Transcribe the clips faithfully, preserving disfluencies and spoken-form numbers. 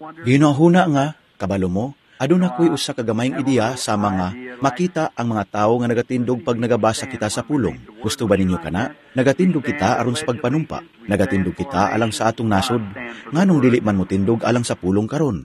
Ginahuna nga, kabalo mo, aduna ko'y usa ka gamayng ideya sa mga makita ang mga tao nga nagatindog pag nagabasa kita sa pulong. Gusto ba ninyo kana? Nagatindog kita aron sa pagpanumpa. Nagatindog kita alang sa atong nasod. Nganong dili man mo tindog alang sa pulong karon?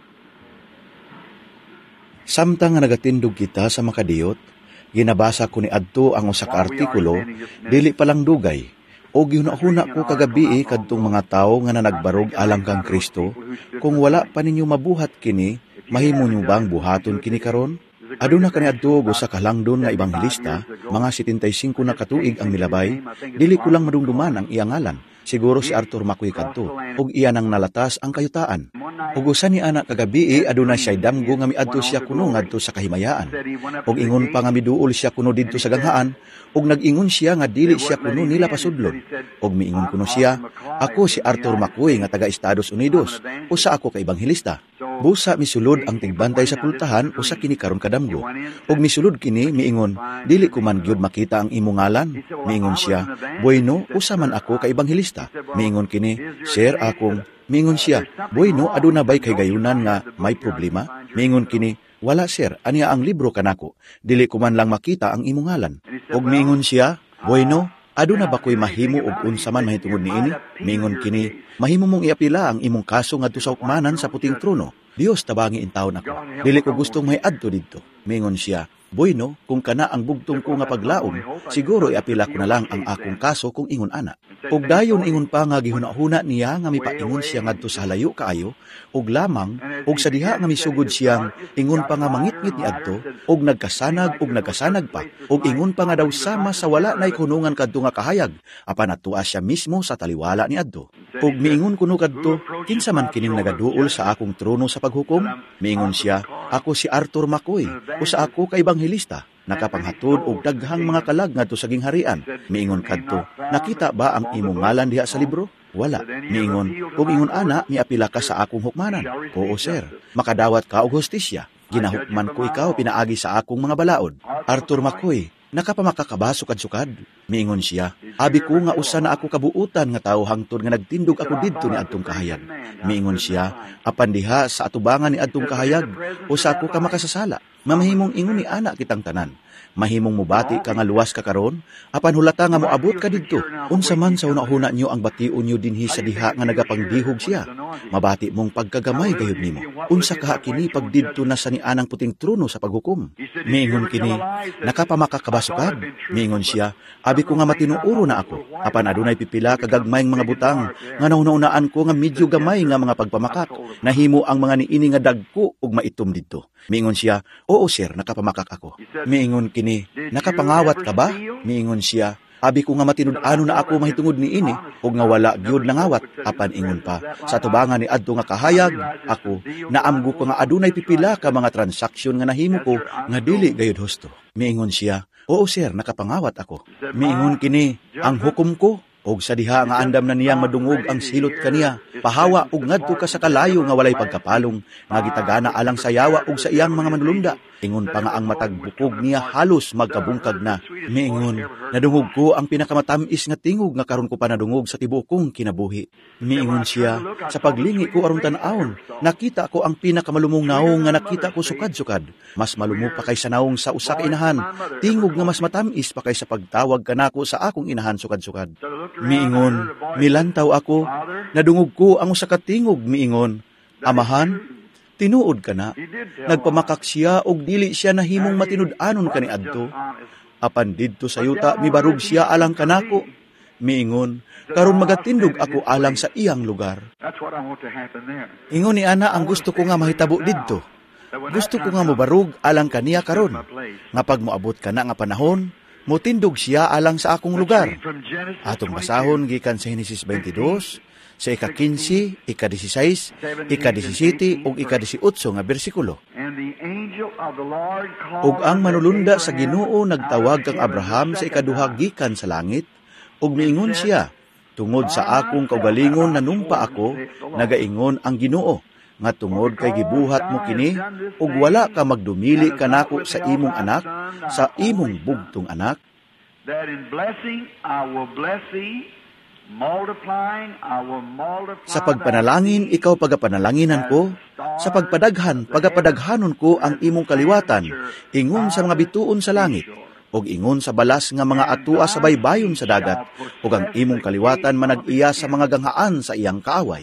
Samtang nga nagatindog kita sa makadiyot, ginabasa ko ni adto ang usa ka artikulo, dili palang dugay. O gihuna-huna ko kagabi kadtong mga tao nga nanagbarog alang kang Kristo, kung wala pa ninyo mabuhat kini, mahimo nyo bang buhaton kini karon? Aduna kaniadto go sa kalangdon nga ebanghelista, mga setenta y cinco na katuig ang nilabay, dili ko lang madumduman ang iyang ngalan. Siguro si Arthur Macoy kadto, ug iya nang nalatas ang kayutaan. Ug usa ni ana kagabi aduna siya'y damgo nga miadto siya kuno ngadto sa kahimayaan. Ug ingon pa nga miduol siya kuno didto sa ganghaan, ug nag-ingon siya nga dili siya kuno nila pasudlon. Ug miingon kuno siya, ako si Arthur Macoy nga taga Estados Unidos, usa ako ka ebanghelista. Busa misulod ang tigbantay sa pultahan usa kini karon kadamgo. Ug misulod kini miingon, dili ko man gyud makita ang imong ngalan. Miingon siya, bueno, usa man ako ka ebanghelista. Miingon kini, sir akong, miingon siya, bueno, aduna bay kay gayunan nga may problema? Miingon kini, wala sir, aniya ang libro kanako, dili ko man lang makita ang imong ngalan. Ug miingon siya, bueno, aduna ba ko'y mahimo og unsa man mahitungod niini? Miingon kini, mahimo mong iapila ang imong kaso ngadto sa hukmanan sa puting trono. Dios tabangi in taon ako. Dili ko gustong may adto didto. Miingon siya, bueno, kung kana ang bugtong ko nga paglaom, siguro iapila ko na lang ang akong kaso kung ingon ana. Ug dayon ingon pa nga gihuna-huna niya nga mipaingon siya ngadto sa halayo kaayo, ug lamang ug sa diha nga misugod siyang ingon pa nga mangitngit ni adto, ug nagkasanag ug nagkasanag pa, ug ingon pa nga daw sama sa wala nay kunungan kadto nga kahayag, apan atua siya mismo sa taliwala ni adto. Ug miingon kuno kadto, kinsa man kining nagaduol sa akong trono sa paghukom? Miingon siya, ako si Arthur Macoy, usa ako ka ebanghelista, nakapanghatod og daghang mga kalag ngadto sa gingharian. Miingon kadto, nakita ba ang imong ngalan diha sa libro? Wala. Miingon, kung ingon ana, miapila ka sa akong hukmanan. Oo sir, makadawat ka og hustisya. Ginahukman ko ikaw pinaagi sa akong mga balaod. Arthur Macoy, nakapamakakabaso kad-sukad. Miingon siya, abi ko nga usa na ako kabuutan nga tao hangtod nga nagtindog ako didto ni adtong kahayag. Miingon siya, apan diha sa atubangan ni adtong kahayag, usa ako ka makasasala. Mamahimong ingon ni ana kitang tanan. Mahimong mubati ka nga luwas ka karon, apan hulata nga moabot ka didto. Unsa man sa una-una niyo ang bation niyo dinhi sa diha nga nagapangbihog siya. Mabati mong pagkagamay gayud nimo. Unsa ka kini pag didto na sa ni anang puting trono sa paghukom? Miingon kini, nakapamakakabasukad. Miingon siya, abi ko nga matinuuro na ako. Apan adunay pipila kagagmayng mga butang nga nauna-unaan ko nga medyo gamay nga mga pagpamakak. Nahimo ang mga niini nga dagko ug maitom didto. Miingon siya, oo sir, nakapamakak ako. Miingon kini, nakapangawat ka ba? Miingon siya, abi ko nga matinud-ano na ako mahitungod ni ini, ug nga wala gyud nangawat. Apan ingon pa, sa tubangan ni adto nga kahayag, ako, naamgo ko nga adunay pipila ka mga transaksyon nga nahimo ko, nga dili gayud husto. Miingon siya, oo sir, nakapangawat ako. Miingon kini, ang hukom ko, og sa diha nga andam na niyang madungog ang silot kaniya, pahawa ug ngadto ka sa kalayo nga walay pagkapalong, nga gitagana alang sa yawa ug sa iyang mga manulunda. Ingon pa nga ang matag bukog niya halos magkabungkag na. Miingon, nadungog ko ang pinakamatamis nga tingog nga karon ko pa nadungog sa tibuok kong kinabuhi. Miingon siya, sa paglingi ko aron tan-awon, nakita ko ang pinakamalumong naong nga nakita ko sukad-sukad. Mas malumo pa kaysa naong sa usa ka inahan, tingog nga mas matamis pa kaysa pagtawag kanako sa akong inahan sukad-sukad. Miingon, milantaw ako, nadungog ko ang usa ka tingog. Miingon, amahan, tinuod ka na. Nagpamakak siya og dili siya nahimong matinud-anon kaniadto. Apan didto sa yuta mibarug siya alang kanako. Miingon, karon magatindog ako alang sa iyang lugar. Ingon ni ana ang gusto ko nga mahitabo didto. Gusto ko nga mobarug alang kaniya karon. Nga pag moabot ka na nga panahon, motindog siya alang sa akong lugar. Atong basahon gikan sa Henesis twenty-two, sa ika-quince, ika-dieciséis, ika-diecisiete, ug ika-dieciocho nga bersikulo. Ug ang manulunda sa Ginoo nagtawag kang Abraham sa ikaduha gikan sa langit, ug miingon siya, tungod sa akong kaugalingon nanumpa ako, nagaingon ang Ginoo, nga tungod kay gibuhat mo kini, ug wala ka magdumili kanako sa imong anak, sa imong bugtong anak, that in blessing I will bless thee, Sa pagpanalangin, ikaw pagapanalanginan ko. Sa pagpadaghan, pagapadaghanon ko ang imong kaliwatan, ingon sa mga bituon sa langit, og ingon sa balas nga mga atua sa baybayon sa dagat, ug ang imong kaliwatan manag-iya sa mga ganghaan sa iyang kaaway.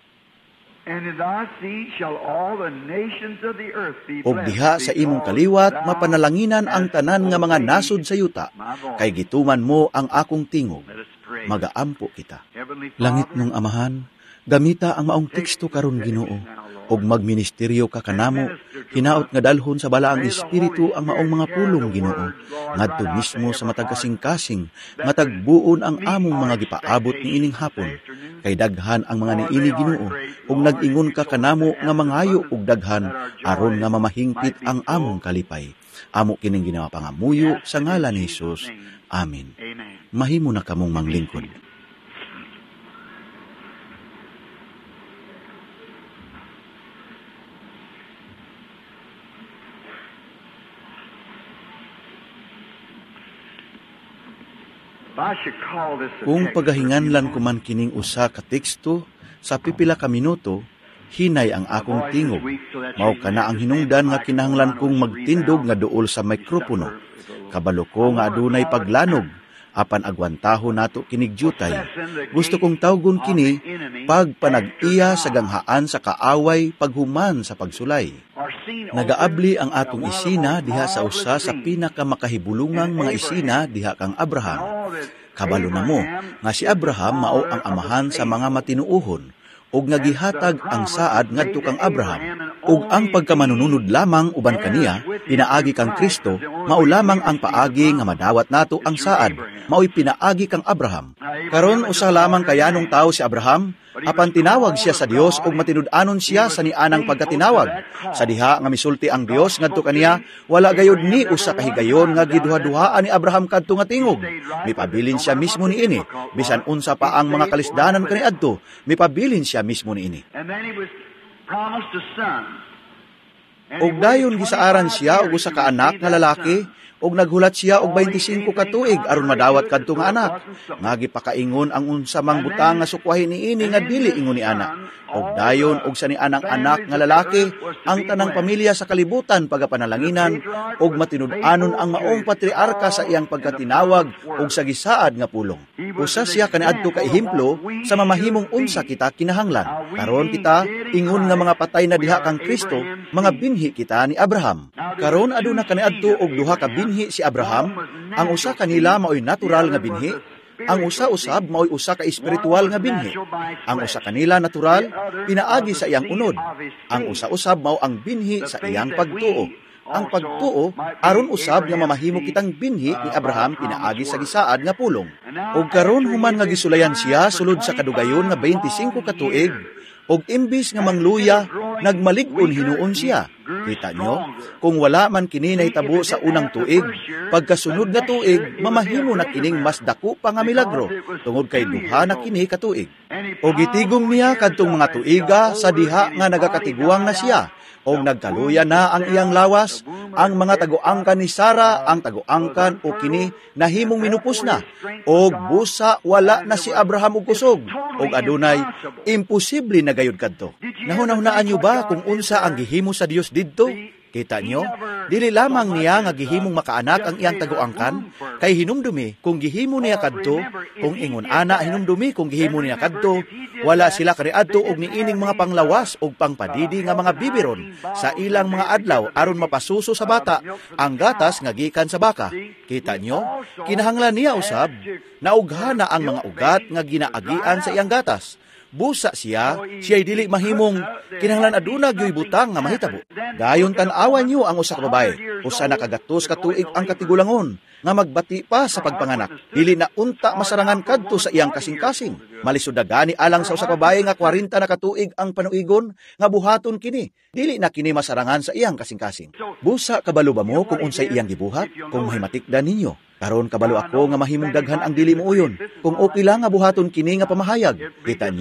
Og diha sa imong kaliwat, mapanalanginan ang tanan nga mga nasod sa yuta, kay gituman mo ang akong tingog. Magaampo kita. Langit nung Amahan, gamita ang maong teksto karon Ginoo, og magministeryo ka kanamo, hinaot nga dalhon sa balaang espiritu ang maong mga pulong Ginoo, ngadto mismo sa matag kasing-kasing, matagbuon ang among mga gipaabot ni ining hapon, kay daghan ang mga niini Ginoo, ug nag-ingon ka kanamo nga mangayo og daghan, aron nga mamahingpit ang among kalipay. Amo kining ginawa pangamuyo sa ngalan ni Jesus. Amen. Mahimo na kamong manglingkod. Kung pagahinganlan ko man kining usa ka teksto, sa pipila ka minuto, hinay ang akong tingog. Mao kana ang hinungdan nga kinahanglan kong magtindog nga duol sa mikropono. Kabalo ko nga adunay paglanog, apan agwantaho nato kinig jutay. Gusto kong tawgon kini, pagpanag-iya sa ganghaan sa kaaway, paghuman sa pagsulay. Nagaabli ang atong isina diha sa usa sa pinakamakahibulungang mga isina diha kang Abraham. Kabalo na mo, nga si Abraham mao ang amahan sa mga matinuuhon, ug nagihatag ang saad ngadto kang Abraham, ug ang pagkamanununod lamang uban kaniya, pinaagi kang Kristo, mao lamang ang paagi nga madawat nato ang saad, mao'y pinaagi kang Abraham. Karon usa lamang kayanong tao si Abraham, apan tinawag siya sa Dios ug matinud-anon siya sa nianang pagkatinawag. Sa diha nga misulti ang Dios ngadto kaniya, wala gayud ni usa ka higayon nga giduha-duhaan ni Abraham kadto nga tingog. Mipabilin siya mismo niini, bisan unsa pa ang mga kalisdanan kaniadto, mipabilin siya mismo niini. Og dayon gisaaran siya og usa ka anak nga lalaki, og naghulat siya og twenty-five ka tuig aron madawat kadto nga anak. Nga gipakaingon ang unsa mang butang nga sukwahi niini nga dili ingon ni ana. Og dayon og sa ni anang anak nga lalaki, ang tanang pamilya sa kalibutan pagapanalanginan, og matinud-anon ang maong patriarka sa iyang pagkatinawag og sa gisaad nga pulong. Usa siya kaniadto ka ehemplo sa mamahimong unsa kita kinahanglan. Karon kita ingon nga mga patay na diha kang Kristo, mga binhi kita ni Abraham. Karon aduna kaniadto og duha ka binhi si Abraham, ang usa kanila mao'y natural nga binhi, ang usa usab mao'y usa ka espiritual nga binhi. Ang usa kanila natural pinaagi sa iyang unod, ang usa usab mao ang binhi sa iyang pagtuo. Ang pagtuo aron usab nga mamahimo kitang binhi ni Abraham pinaagi sa gisaad nga pulong. Og karon human nga gisulayan siya sulod sa kadugayon nga twenty-five ka tuig, og imbis nga mangluya, nagmalig-on hinuon siya. Kita nyo, kung wala man kini nahitabo sa unang tuig, pagkasunod nga tuig, mamahimo na kining mas dako pa nga milagro, tungod kay duha na kini katuig. O gitigom niya kadtong mga tuiga sa diha nga nagakatiguang na siya, o nagkaluya na ang iyang lawas, ang mga taguangkan ni Sara, ang taguangkan o kini nahimong minupos na, o busa wala na si Abraham og kusog, o adunay, imposible na gayud kadto. Nahuna-hunaan nyo ba kung unsa ang gihimo sa Dios didto? Kita nyo, dili lamang niya nga gihimong makaanak ang iyang taguangkan, kay hinumdumi kung gihimo niya kadto, kung ingon ana hinumdumi kung gihimo niya kadto, wala sila kaniadto og niining mga panglawas og pangpadidi nga mga bibiron sa ilang mga adlaw aron mapasuso sa bata ang gatas nga gikan sa baka. Kita nyo, kinahanglan niya usab, naughana ang mga ugat nga ginaagian sa iyang gatas. Busa siya, siya'y dili mahimong kinahanglan aduna gyoy butang nga mahitabo. Dayon tan-awan niyo ang usa ka babae, usa na kagatos ka tuig ang katigulangon, nga magbati pa sa pagpanganak. Dili na unta masarangan kadto sa iyang kasing-kasing. Malisod na gani alang sa usa ka babae nga forty na katuig ang panuigon, nga buhaton kini. Dili na kini masarangan sa iyang kasing-kasing. Busa kabalo ba mo kung unsay iyang gibuhat? Kung mahimatikdan ninyo. Karon kabalo ako nga mahimong daghan ang dili mo uyon. Kung okay lang nga buhaton kini nga pamahayag. Kita nyo,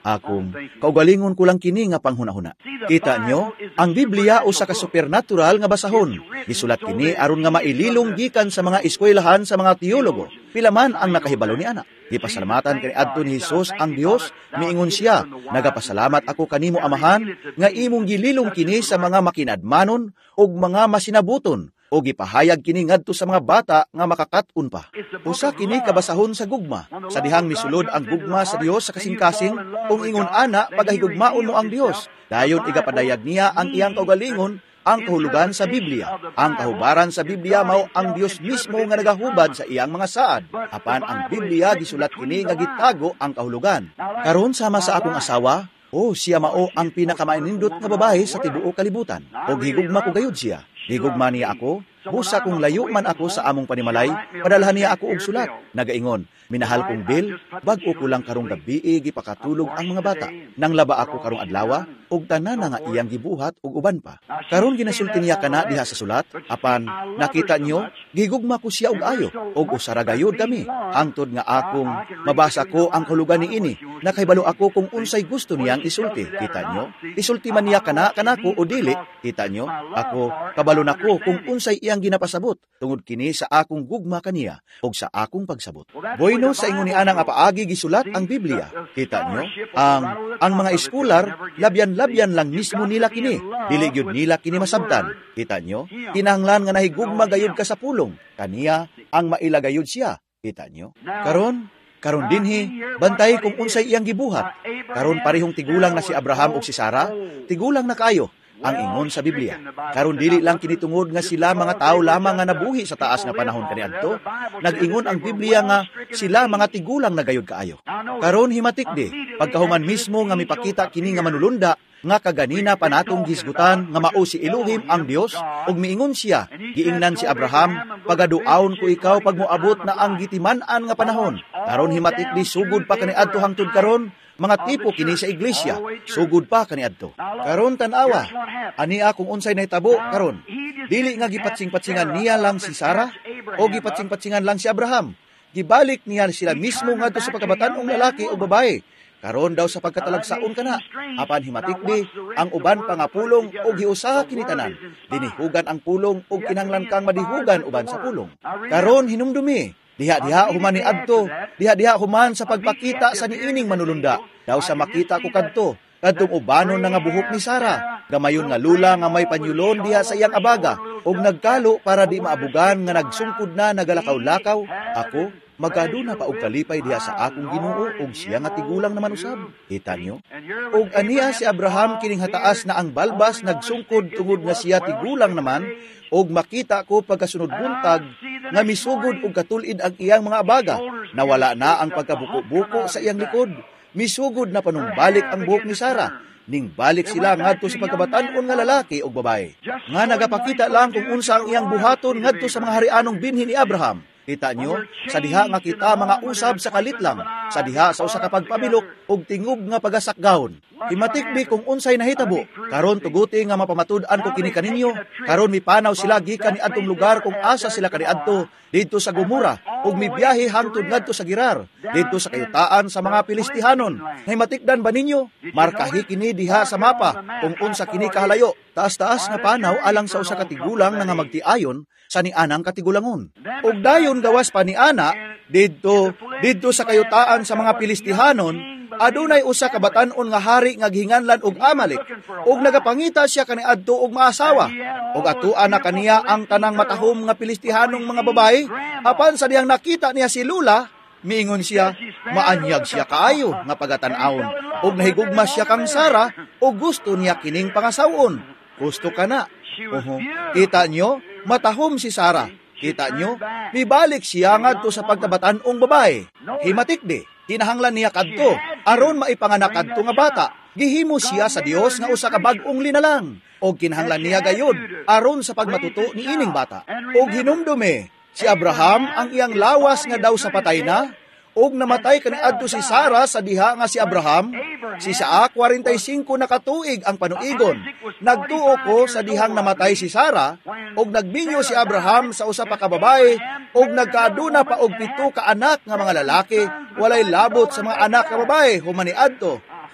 Akong kaugalingon ko lang kini nga panghunahuna. Kita nyo, ang Biblia usa ka supernatural nga basahon. Gisulat kini aron nga maililong gikan sa mga eskwelahan sa mga teologo. Pila man ang nakahibalo ni ana. Gipasalamatan kani adto ni Hesus ang Dios, miingon siya, nagapasalamat ako kanimo Amahan nga imong gililong kini sa mga makinadmanon ug mga masinabuton o gipahayag kini ngadto sa mga bata nga makakat-on pa. Usa kini kabasahon sa gugma, sa dihang misulod ang gugma sa Dios sa kasing-kasing, kung ingon ana pagahigugmaon mo ang Dios. Dayon igapadayag niya ang iyang kaugalingon, ang kahulugan sa Biblia. Ang kahubaran sa Biblia mao ang Dios mismo nga nagahubad sa iyang mga saad. Apan ang Biblia gisulat kini nga gitago ang kahulugan. Karon sama sa akong asawa, o siya mao ang pinakamainindot nga babae sa tibuok kalibutan. Og higugma ko gayud siya. Higugma niya ako, busa kung layo man ako sa among panimalay, padalhan niya ako og sulat. Nagaingon, minahal kong Bill, bag-o ko lang karong gabi gipakatulog ang mga bata. Nang laba ako karong adlawa, og tanan nga iyang gibuhat og uban pa. Karon ginasulti niya kana diha sa sulat, apan nakita niyo, gigugma ko siya og ayo, og usara gayud kami. Hangtod nga akong mabasa ko ang kahulugan niini, nakahibalo ako kung unsay gusto niyang isulti. Kita niyo, isulti man niya kana kanako o dili. Kita niyo, ako kabalo nako kung unsay iyang ginapasabot tungod kini sa akong gugma kaniya og sa akong pagsabot. Bueno sa ingon ni anang apaagi gisulat ang Biblia. Kita nyo, ang ang mga eskular labyan-labyan lang mismo nila kini. Dili gyud nila kini masabtan. Kita nyo, kinahanglan nga nahigugma gayud ka sa pulong. Kaniya ang mailagayod siya. Kita nyo. Karon Karon dinhi, bantay kung unsay iyang gibuhat. Karon parehong tigulang na si Abraham ug si Sarah, tigulang na kayo. Ang ingon sa Biblia. Karon dili lang kinitungod nga sila mga tao lamang nga nabuhi sa taas nga panahon kaniadto. Nag-ingon ang Biblia nga sila mga tigulang na gayud kaayo. Karon himatik di, pagkahuman mismo nga mipakita kini nga manulunda, nga kaganina pa natong gisgutan nga mao si Elohim ang Dios, ug miingon siya, giingnan si Abraham, pagaduaon ko ikaw pag moabot na ang gitiman-an nga panahon. Karon himatik di sugod pa kaniadto hangtod karon, mga tipo kini sa iglesia, sugod pa kaniadto. Karon tan-awa, ani akong unsay nahitabo karon. Dili nga gipatsing-patsingan niya lang si Sarah o gipatsing-patsingan lang si Abraham. Gibalik niya sila mismo ngadto sa pagkabatan-ong lalaki o babae. Karon daw sa pagkatalagsaon kana, apan himatik di ang uban pa nga pulong o giusaha kini tanan. Dinihugan ang pulong o kinahanglan kang madihugan uban sa pulong. Karon hinumdumi, diha-diha human ni adto, diha-diha human sa pagpakita sa niining manulunda. Daw sa makita ko kadto, kadtong ubanon na nga buhok ni Sarah, gamayon nga lula nga may panyulon diha sa iyang abaga, og nagkalo para di maabugan nga nagsungkod na nagalakaw-lakaw. Ako, magkaduna pa og kalipay diha sa akong Ginoo og siya nga tigulang naman usab. Kita niyo? Og aniya si Abraham kining hataas na ang balbas nagsungkod tungod nga siya tigulang naman, og makita ko pagkasunod buntag nga misugod og katulid ang iyang mga abaga. Nawala na ang pagkabuko-buko sa iyang likod. Misugod na panumbalik ang buhok ni Sarah. Ning balik sila ngadto sa pagkabatan-on nga lalaki o babae. Nga nagapakita lang kung unsa ang iyang buhaton ngadto sa mga harianong binhi ni Abraham. Kita nyo, sa diha nga kita mga usab sa kalit lang, sa diha sa usa ka pagpabilok og tingog nga pagasakgahon. Himatik di kung unsay nahitabo, karon tuguti nga mapamatud-an ko kini kaninyo, karon mipanaw sila gikan ni adtong lugar kung asa sila kaniadto, didto sa Gomora, ug mibiyahe hangtod ngadto sa Gerar, didto sa kayutaan sa mga Pilistihanon. Nahimatikdan ba ninyo? Markahi kini diha sa mapa, kung unsa kini kahalayo, taas-taas nga panaw alang sa usa ka tigulang nga magtiayon sa nianang katigulangon. Ug dayon gawas pa ni ana didto didto sa kayutaan sa mga Pilistihanon, adunay usa ka batan-on nga hari nga gihinganlan og Amalek, ug nagapangita siya kaniadto og maasawa, ug atuan na kaniya ang tanang matahom nga Pilistihanong mga babae. Apan sa diyang nakita niya si Lula, miingon siya, maanyag siya kaayo nga pagatan-awon, ug nahigugma siya kang Sara, ug gusto niya kining pangasawon. Gusto ka na. Oho. Kita nyo, matahom si Sarah. Kita nyo, mibalik siya ngadto sa pagkabatan-ong babae. Himatik di, kinahanglan niya kadto, aron maipanganak kadto nga bata. Gihimo siya sa Dios nga usa ka bag-ong linalang. Og kinahanglan niya gayud, aron sa pagmatuto ni ining bata. Og hinumdume, si Abraham ang iyang lawas nga daw sa patay na, og namatay kaniadto si Sarah sa diha nga si Abraham, si Isaac forty-five na katuig ang panuigon. Nagtuo ko sa dihang namatay si Sarah, og nagbinyo si Abraham sa usa pa ka babae, og nagkaaduna pa og pito ka anak nga mga lalaki, walay labot sa mga anak nga babae humaniadto.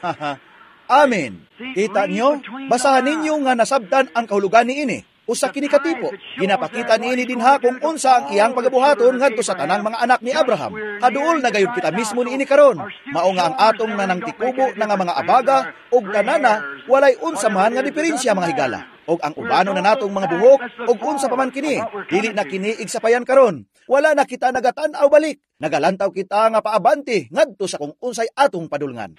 Amen. Kita nyo, basahan ninyo nga nasabtan ang kahulugan ni ini. Usa kini katipo, ginapakita niini dinha kung unsa ang iyang pagabuhaton ngadto sa tanang mga anak ni Abraham. Kaduol na gayud kita mismo niini karon. Mao nga ang atong nanang tikubo na nga mga abaga ug tanana walay unsa man nga diferensya mga higala. Og ang ubano na natong mga buhok og unsa pa man kini, dili na kini igsapayan karon. Wala na kita nagatan-aw balik. Nagalantaw kita nga paabante ngadto sa kung unsay atong padulngan.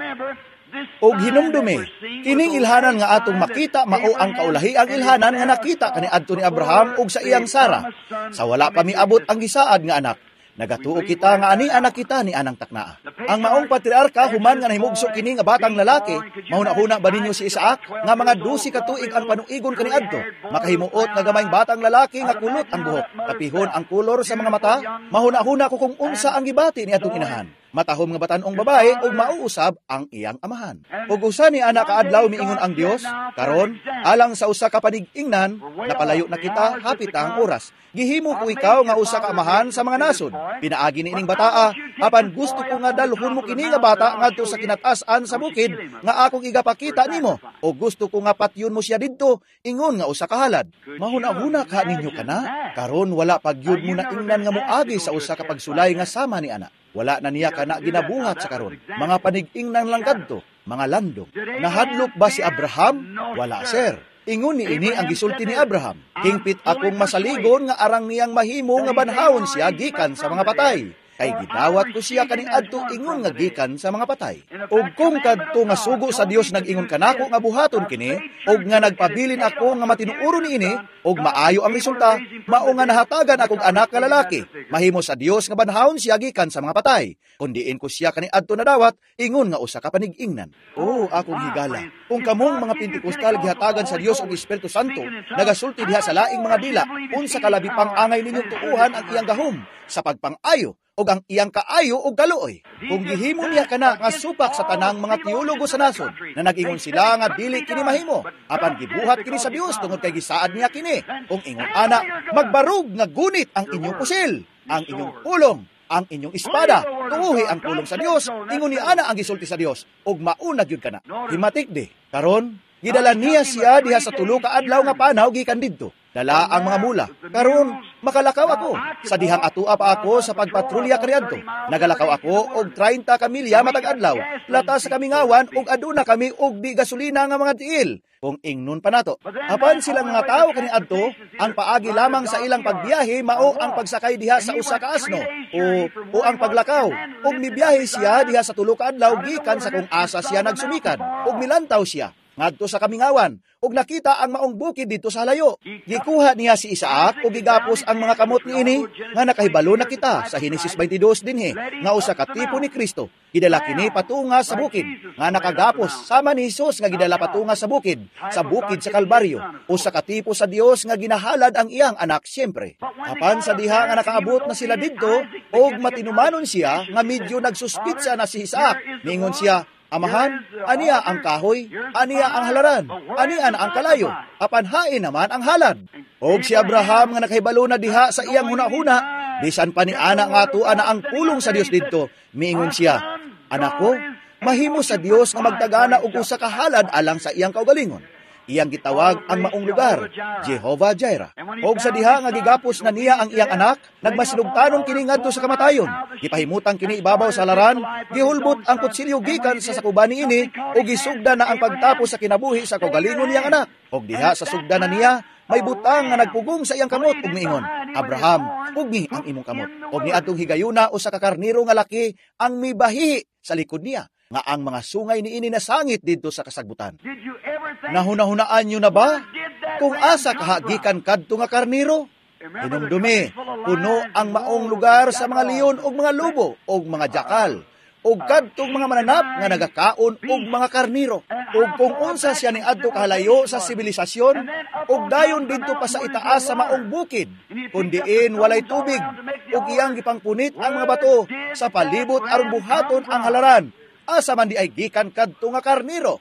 Og hinumdumi, kining ilhanan nga atong makita mao ang kaulahi ang ilhanan nga nakita kani adto ni Abraham ug sa iyang Sara. Sa wala pa miabot ang gisaad nga anak, nagatuo kita nga ani anak kita ni anang taknaa. Ang maong patriarka human nga nahimugso kini nga batang lalaki, mahuna-huna ba ninyo si Isaac nga mga dusi ka tuig ang panuigon kani adto. Makahimuot nga gamayng batang lalaki nga kulot ang buhok, kapihon ang kulor sa mga mata, mahuna-huna ko kung unsa ang gibati ni atong inahan. Matahom nga batanong babae ug mauusab ang iyang amahan. Ug usa ni anak kaadlaw miingon ang Dios, karon alang sa usa ka panig-ingnan, napalayo na kita hapit ang oras. Gihimo ko ikaw nga usa ka amahan sa mga nasod. Pinaagi ni ining bataa, apan gusto ko nga dalhon mo kini nga bata ngadto sa kinat-as-an sa bukid nga akong igapakita nimo. O gusto ko nga patyon mo siya didto, ingon nga usa ka halad. Mahuna-huna ka ninyo kana, karon wala pagyud mo na ingnan nga moagi sa usa ka pagsulay nga sama ni ana. Wala na niya kana ginabuhat sa karon. Mga panig-ingnan lang kadto, mga landong. Nahadlok ba si Abraham? Wala, sir. Ingon ni ini ang gisulti ni Abraham. Hingpit akong masaligon nga arang niyang mahimo nga banhawon siya gikan sa mga patay. Kay gidawat ko siya kaning adto ingon nga gikan sa mga patay. Ug kung kadto nga sugo sa Dios nag-ingon kanako nga buhaton kini, ug nga nagpabilin ako nga matinuoro niini, ug maayo ang resulta, mao nga nahatagan akong anak nga lalaki. Mahimo sa Dios nga banhawon siya gikan sa mga patay. Kundiin ko siya kani adto na dawat, ingon nga usa ka panig-ingnan. Oh, akong higala. Kung kamong mga Pentekostal gihatagan sa Dios ug Espiritu Santo, nagasulti diha sa laing mga dila, unsa kalabi pang angay ninyong tuuhan ang iyang gahom sa pagpang-ayo ug ang iyang kaayo ug galuoy. Kung gihimo niya kana nga supak sa tanang mga teologo sa nasod na nag-ingon sila nga dili kini mahimo, apan gibuhat kini sa Dios tungod kay gisaad niya kini. Kung ingon ana, magbarug nga gunit ang inyong pusil, ang inyong pulong, ang inyong espada, tuuhi ang pulong sa Dios, ingon ni ana ang gisulti sa Dios, ug mauna gyud kana. Himatik di, karon gidala niya siya diha sa tulo ka adlaw nga panaw gikan didto. Dala ang mga mula. Karon makalakaw ako. Sa dihang atua pa ako sa pagpatrolya kaniadto. Nagalakaw ako og thirty ka milya matag adlaw. Latas kami ngawan og aduna kami og di gasolina nga mga tiil. Kung ingnon pa nato. Apan silang mga tao kaniadto, ang paagi lamang sa ilang pagbiyahe mao ang pagsakay diha sa usa ka asno o o ang paglakaw. Og mibiyahe siya diha sa tulo ka adlaw gikan sa kung asa siya nagsumikad. Og milantaw siya ngadto sa kamingawan, ug nakita ang maong bukid dito sa halayo. Gikuha niya si Isaac ug gigapos ang mga kamot niini nga nakahibalo na kita sa Henesis twenty-two dinhi nga usa ka tipo ni Kristo. Gidala kini patunga sa bukid nga nakagapos sama ni Hesus nga gidala patunga sa bukid, sa bukid sa Kalbaryo. Usa ka tipo sa Dios nga ginahalad ang iyang anak siyempre. Apan sa diha nga nakaabot na sila didto ug matinumanon siya nga medyo nagsuspitsa na si Isaac. Ningon siya, amahan, aniya ang kahoy, aniya ang halaran, aniya na ang kalayo, apan hain naman ang halad. Og si Abraham nga nakahibalo na diha sa iyang huna-huna, bisan pa ni ana nga tuan na ang pulong sa Dios didto, miingon siya, anak ko, mahimo sa Dios nga magtagana og usa ka halad alang sa iyang kaugalingon. Iyang gitawag ang maong lugar, Jehovah Jireh. Og sa diha nga gigapos na niya ang iyang anak, nagmasinugtanon kini ngadto sa kamatayon. Gipahimutan kini ibabaw sa laran, gihulbot ang kutsilyo gikan sa sakuban niini ug gisugda na ang pagtapos sa kinabuhi sa kaugalingon niyang anak. Og diha sa sugda na niya, may butang nga nagpugong sa iyang kamot ug miingon, Abraham, ugmi ang imong kamot. Og niadtong higayuna usa ka karniro nga laki ang mibahihi sa likod niya, nga ang mga sungay niini nasangit didto sa kasagbutan. Nahuna-hunaan nyo na ba? Kung asa kahagikan kadto nga karniro? Hinumdumi, puno ang maong lugar sa mga leon og mga lobo og mga jakal, og kadtong mga mananap nga nagakaon og mga karniro. Og kung unsa siya ni adto kahalayo sa sibilisasyon, og dayon didto pa sa itaas sa maong bukid, kundiin walay tubig, og iyang gipangpunit ang mga bato sa palibot aron buhaton ang halaran. Asa man di ay gikan kadto nga karniro.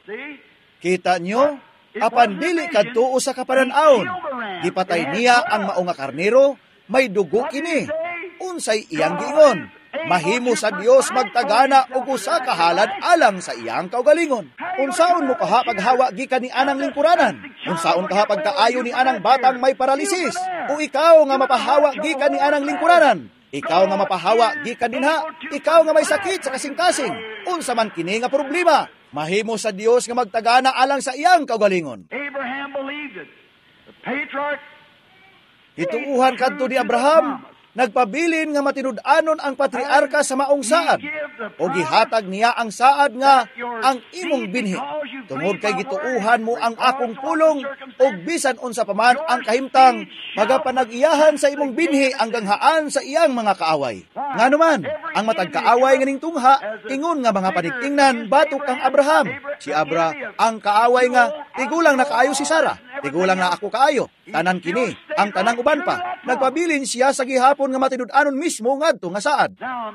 Kita nyo, apan dili kadto usa ka panan-awon. Gipatay niya ang mao nga karnero, may dugo kini. Unsay iyang giingon? mahimo sa Dios magtagana og usa ka halad alang sa iyang kaugalingon. Unsaon mo kaha paghawa gikan ni anang lingkuranan? Unsaon kaha pagkaayo ni anang batang may paralisis? O ikaw nga mapahawa gikan ni anang lingkuranan? Ikaw nga mapahawa gikan dinha? Ikaw nga may sakit sa kasing-kasing? Unsa man kini nga problema? Mahimo sa Dios nga magtagana alang sa iyang kaugalingon. Abraham believed it. The patriarch Ituuhan kadto ni Abraham, nagpabilin nga matinud-anon ang patriarka sa maong saad, o gihatag niya ang saad nga ang imong binhi. Tungod kay gituuhan mo ang akong pulong, o bisan unsa pa man ang kahimtang, magapanag-iyahan sa imong binhi ang ganghaan sa iyang mga kaaway. Nganuman, ang matag kaaway nganing tungha, ingon nga mga panigtingnan, batok kang Abraham. Si Abra, ang kaaway nga, tigulang na kaayo si Sarah. Tigulang na ako kaayo. Tanan kini, ang tanang uban pa. Nagpabilin siya sa gihapon nga matinud-anon mismo ngadto nga saad.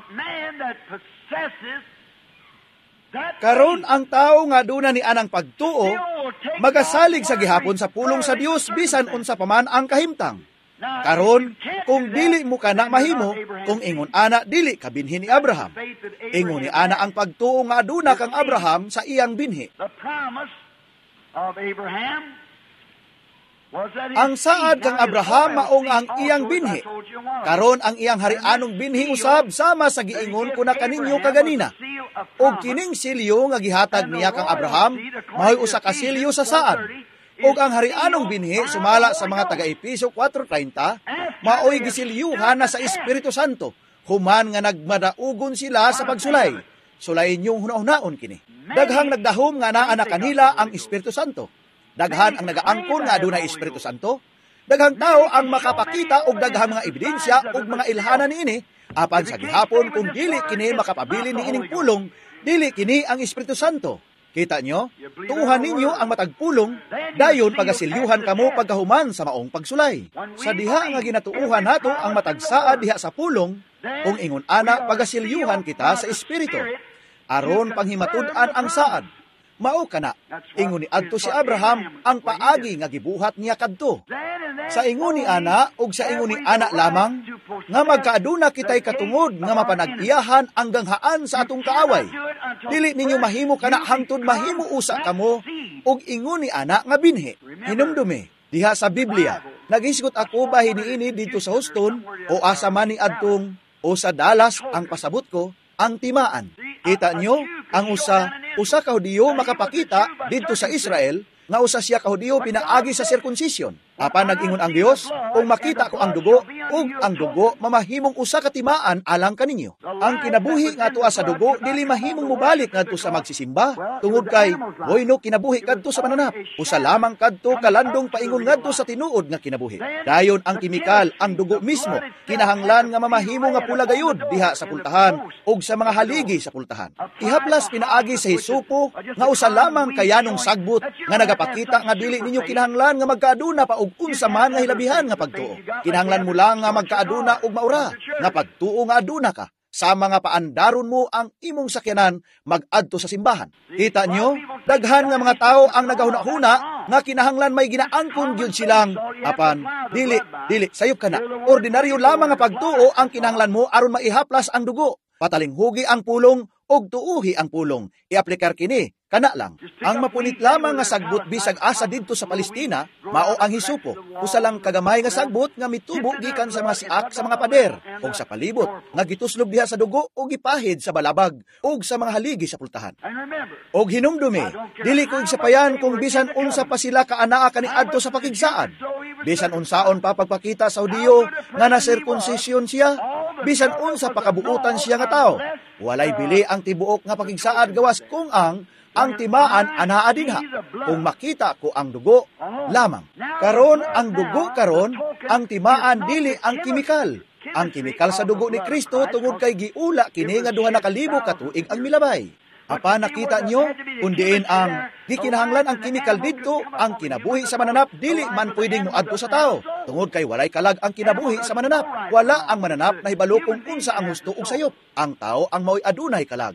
Karon ang tao nga duna ni anang pagtuo, magasalig sa gihapon sa pulong sa Dios bisan unsa pa man ang kahimtang. Karon, kung dili mo kana mahimo, kung ingon ana dili ka binhi ni Abraham. Ingon ni ana ang pagtuo nga aduna kang Abraham sa iyang binhi. Ang saad kang Abraham maong ang iyang binhi. Karon ang iyang harianong binhi usab sama sa giingon ko na kaninyo kaganina. Og kining silyo nga gihatag niya kang Abraham, mahoy usa ka silyo sa saad. Og ang harianong binhi sumala sa mga taga-Epeso four thirty, maoy gisilyuhan na sa Espiritu Santo, human nga nagmadaugon sila sa pagsulay. Sulayin niyong hunahunahon kini. Daghang nagdahom nga naa na kanila ang Espiritu Santo. Daghan ang nagaangkon nga adunay Espiritu Santo. Daghang tao ang makapakita og daghang mga ebidensya og mga ilhanan niini, apan sa gihapon kung dili kini makapabilin ni ining pulong, dili kini ang Espiritu Santo. Kita nyo? Tuuhan ninyo ang matagpulong, dayon pagasilyuhan kamo pagkahuman sa maong pagsulay. Sa diha nga ginatuuhan nato ang matagsaad diha sa pulong, kung ingon ana pagasilyuhan kita sa Espiritu. Aron panghimatud-an ang saad. Mao kana, ingon ni adto si Abraham ang paagi nga gibuhat niya kadto. Sa ingon ni ana ug sa ingon ni ana lamang nga magkaaduna kitay katungod nga mapanag-iyahan ang ganghaan sa atong kaaway. Dili ninyo mahimo kana hangtod mahimo usa kamo ug ingon ni ana nga binhi. Hinumdumi diha sa Biblia. Naghisgot ako bahin niini dito sa Houston o asa man ni adtong o sa Dallas ang pasabot ko ang timaan. Kita nyo, ang usa, usa ka Hudiyo makapakita dito sa Israel, nga usa siya ka Hudiyo pinaagi sa circumcision. Apan nag-ingon ang Dios, kung makita ko ang dugo, ug ang dugo mamahimong usa ka timaan alang kaninyo. Ang kinabuhi nga tuwa sa dugo, dili mahimong mubalik ngadto sa magsisimba, tungod kay, boyno kinabuhi kadto sa mananap. Usa lamang kadto kalandong paingon ngadto sa tinuod nga kinabuhi. Dayon ang kimikal, ang dugo mismo, kinahanglan nga mamahimo nga pulagayod diha sa pultahan, ug sa mga haligi sa pultahan. Ihaplas pinaagi sa hisupo, nga usa lamang kayanong sagbot, nga nagapakita nga dili ninyo kinahanglan nga magkaaduna pa og unsa man nga hilabihan nga pagtuo. Kinahanglan mo lang nga magkaaduna og maura, nga pagtuo nga aduna ka. Sama nga paandaron mo ang imong sakyanan mag-adto sa simbahan. Kita nyo, daghan nga mga tao ang nagahuna-huna nga kinahanglan may ginaangkon gyud silang apan dili dili sayop kana. Ordinaryo lamang nga pagtuo ang kinahanglan mo aron maihaplas ang dugo. Patalinghugi ang pulong og tuuhi ang pulong. I-aplikar kini kana lang. Ang mapunit lamang nga sagbot bisag asa didto sa Palestina, mao ang hisupo. Usa lang kagamay nga sagbot nga mitubo gikan sa mga siak sa mga pader ug sa palibot nga gituslob diha sa dugo ug gipahid sa balabag ug sa mga haligi sa pultahan. Og hinumdumi, dili ko igsapayan kung bisan unsa pa sila kaanaa kaniadto sa pakigsaad. Bisan unsaon pa pagpakita sa Hudiyo nga nasirkunsisyon siya, bisan unsa pa kabuutan siya nga tao. Walay bili ang tibuok nga pakigsaad gawas kung ang ang timaan anaa dinha kung makita ko ang dugo lamang. Karon ang dugo karon, ang timaan dili ang kimikal. Ang kimikal sa dugo ni Kristo tungod kay giula kini nga duha na kalibo ka tuig ang milabay. Apa nakita nyo, kundiin ang gikinahanglan ang kimikal didto, ang kinabuhi sa mananap dili man pwedeng moadto sa tao. Tungod kay walay kalag ang kinabuhi sa mananap. Wala ang mananap na hibalo kung unsa ang husto ug sayop. Ang tao ang mao'y adunay kalag.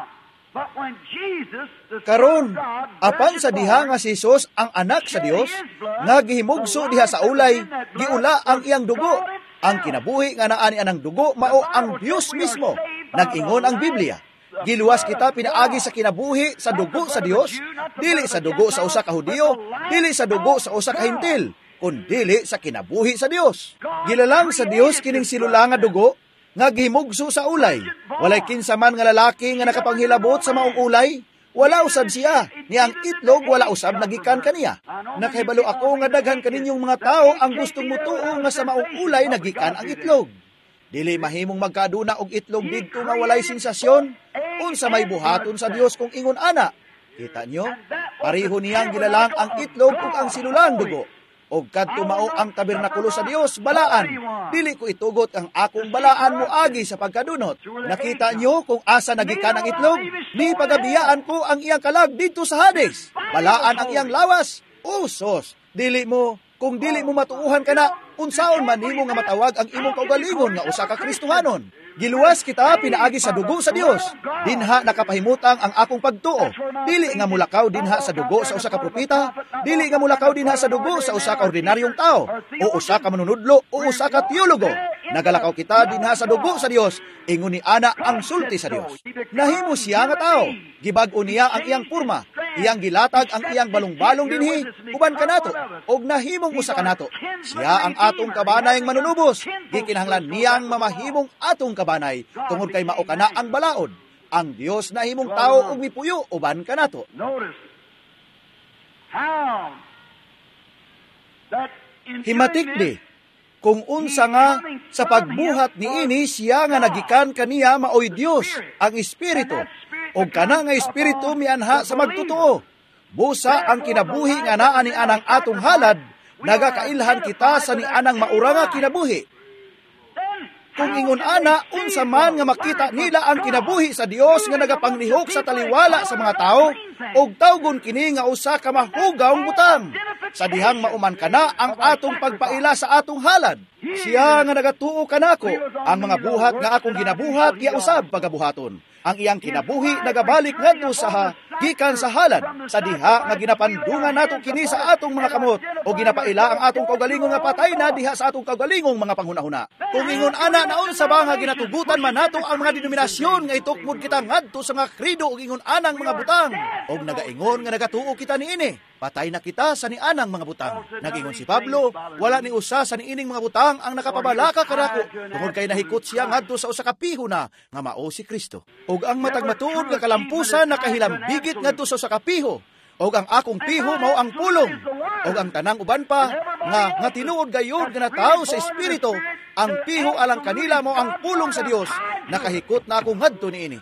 Karon, apan sa diha nga si Jesus ang anak sa Dios, nga gihimugso diha sa ulay, giula ang iyang dugo. Ang kinabuhi nga naa ni anang dugo mao ang Dios mismo. Nag-ingon ang Biblia, giluwas kita pinaagi sa kinabuhi sa dugo sa Dios, dili sa dugo sa usa ka Hudiyo, dili sa dugo sa usa ka Hintil, kun dili sa kinabuhi sa Dios. Gilalang sa Dios kining silula nga dugo nga gihimugso sa ulay. Walay kinsa man nga lalaki nga nakapanghilabot sa maong ulay, wala usab siya. Niyang itlog wala usab nagikan kaniya. Nakahibalo ako nga daghan kaninyong mga tao ang gustong mutuo nga sa maong ulay nagikan ang itlog. Dili mahimong magkaaduna og itlog didto nga walay sensasyon. Unsa may buhaton sa Dios kung ingon ana. Kita nyo? Pareho niyang gilalang ang itlog ug ang silulang dugo. Og kadto mao ang tabernakulo sa Dios, balaan. Dili ko itugot ang akong balaan mo agi sa pagkadunot. Nakita nyo kung asa nagikan ang itlog? Ni pagabiyaan ko ang iyang kalag dito sa Hades. Balaan ang iyang lawas. Usos, dili mo, kung dili mo matuuhan ka na, unsaon man nimo nga matawag ang imong kaugalingon nga usa ka Kristohanon. Giluwas kita pinaagi sa dugo sa Dios. Dinha nakapahimutang ang akong pagtuo. Dili nga mulakaw dinha sa dugo sa usa ka propeta, dili nga mulakaw dinha sa dugo sa usa ka ordinaryong tao, o usa ka manunudlo, o usa ka teologo. Nagalakaw kita dinha sa dugo sa Dios, ingon ni ana ang sulti sa Dios. Nahimo siya nga tao, gibag-o niya ang iyang porma, iyang gilatag ang iyang balong-balong dinhi, uban kanato, og nahimong usa kanato. Siya ang atong kabanay nga manunubos, gikinahanglan niyang mamahimong atong kabanay, tungod kay mao kana ang balaod. Ang Dios na himong tao ug mipuyo uban kanato. Himatik di kung unsa nga sa pagbuhat niini siya nga nagikan kaniya maoy Dios, ang Espiritu, og kana nga Espiritu mianha sa magtotoo. Busa ang kinabuhi nga naa ni anang atong halad, nagakailhan kita sa ni anang maura nga kinabuhi. Kung ingon ana, unsa man nga makita nila ang kinabuhi sa Dios nga nagapanglihok sa taliwala sa mga tao, og tawgon kini nga usa ka mahugawng butang. Sa dihang mauman kana ang atong pagpaila sa atong halad. Siya nga nagatuo kanako, ang mga buhat nga akong ginabuhat iya usab pagabuhaton. Ang iyang kinabuhi nagabalik ngadto sa gikan sa halad, sa diha nga ginapandungan nato kini sa atong mga kamot, o ginapaila ang atong kaugalingong nga patay na diha sa atong kaugalingong mga panghunahuna. Kung ingon ana naon sa ba nga ginatugutan man nato ang mga denominasyon nga itukmod kita ngadto sa mga krido ug ingon anang mga butang, og nagaingon nga nagatuo kita niini. Patay na kita sa nianang mga butang. Nagingon si Pablo, wala ni usa sa niining mga butang ang nakapabalaka kanako, tungod kay nahikot siya ngadto sa usa ka piho na nga mao si Kristo. Og ang matag matuod nga kalampusan nakahilambigit ngadto sa usa ka piho. Og ang akong piho mao ang pulong. Og ang tanang uban pa nga nga tinuod gayud nga natawo sa espiritu, ang piho alang kanila mao ang pulong sa Dios. Nakahikot na ako ngadto niini.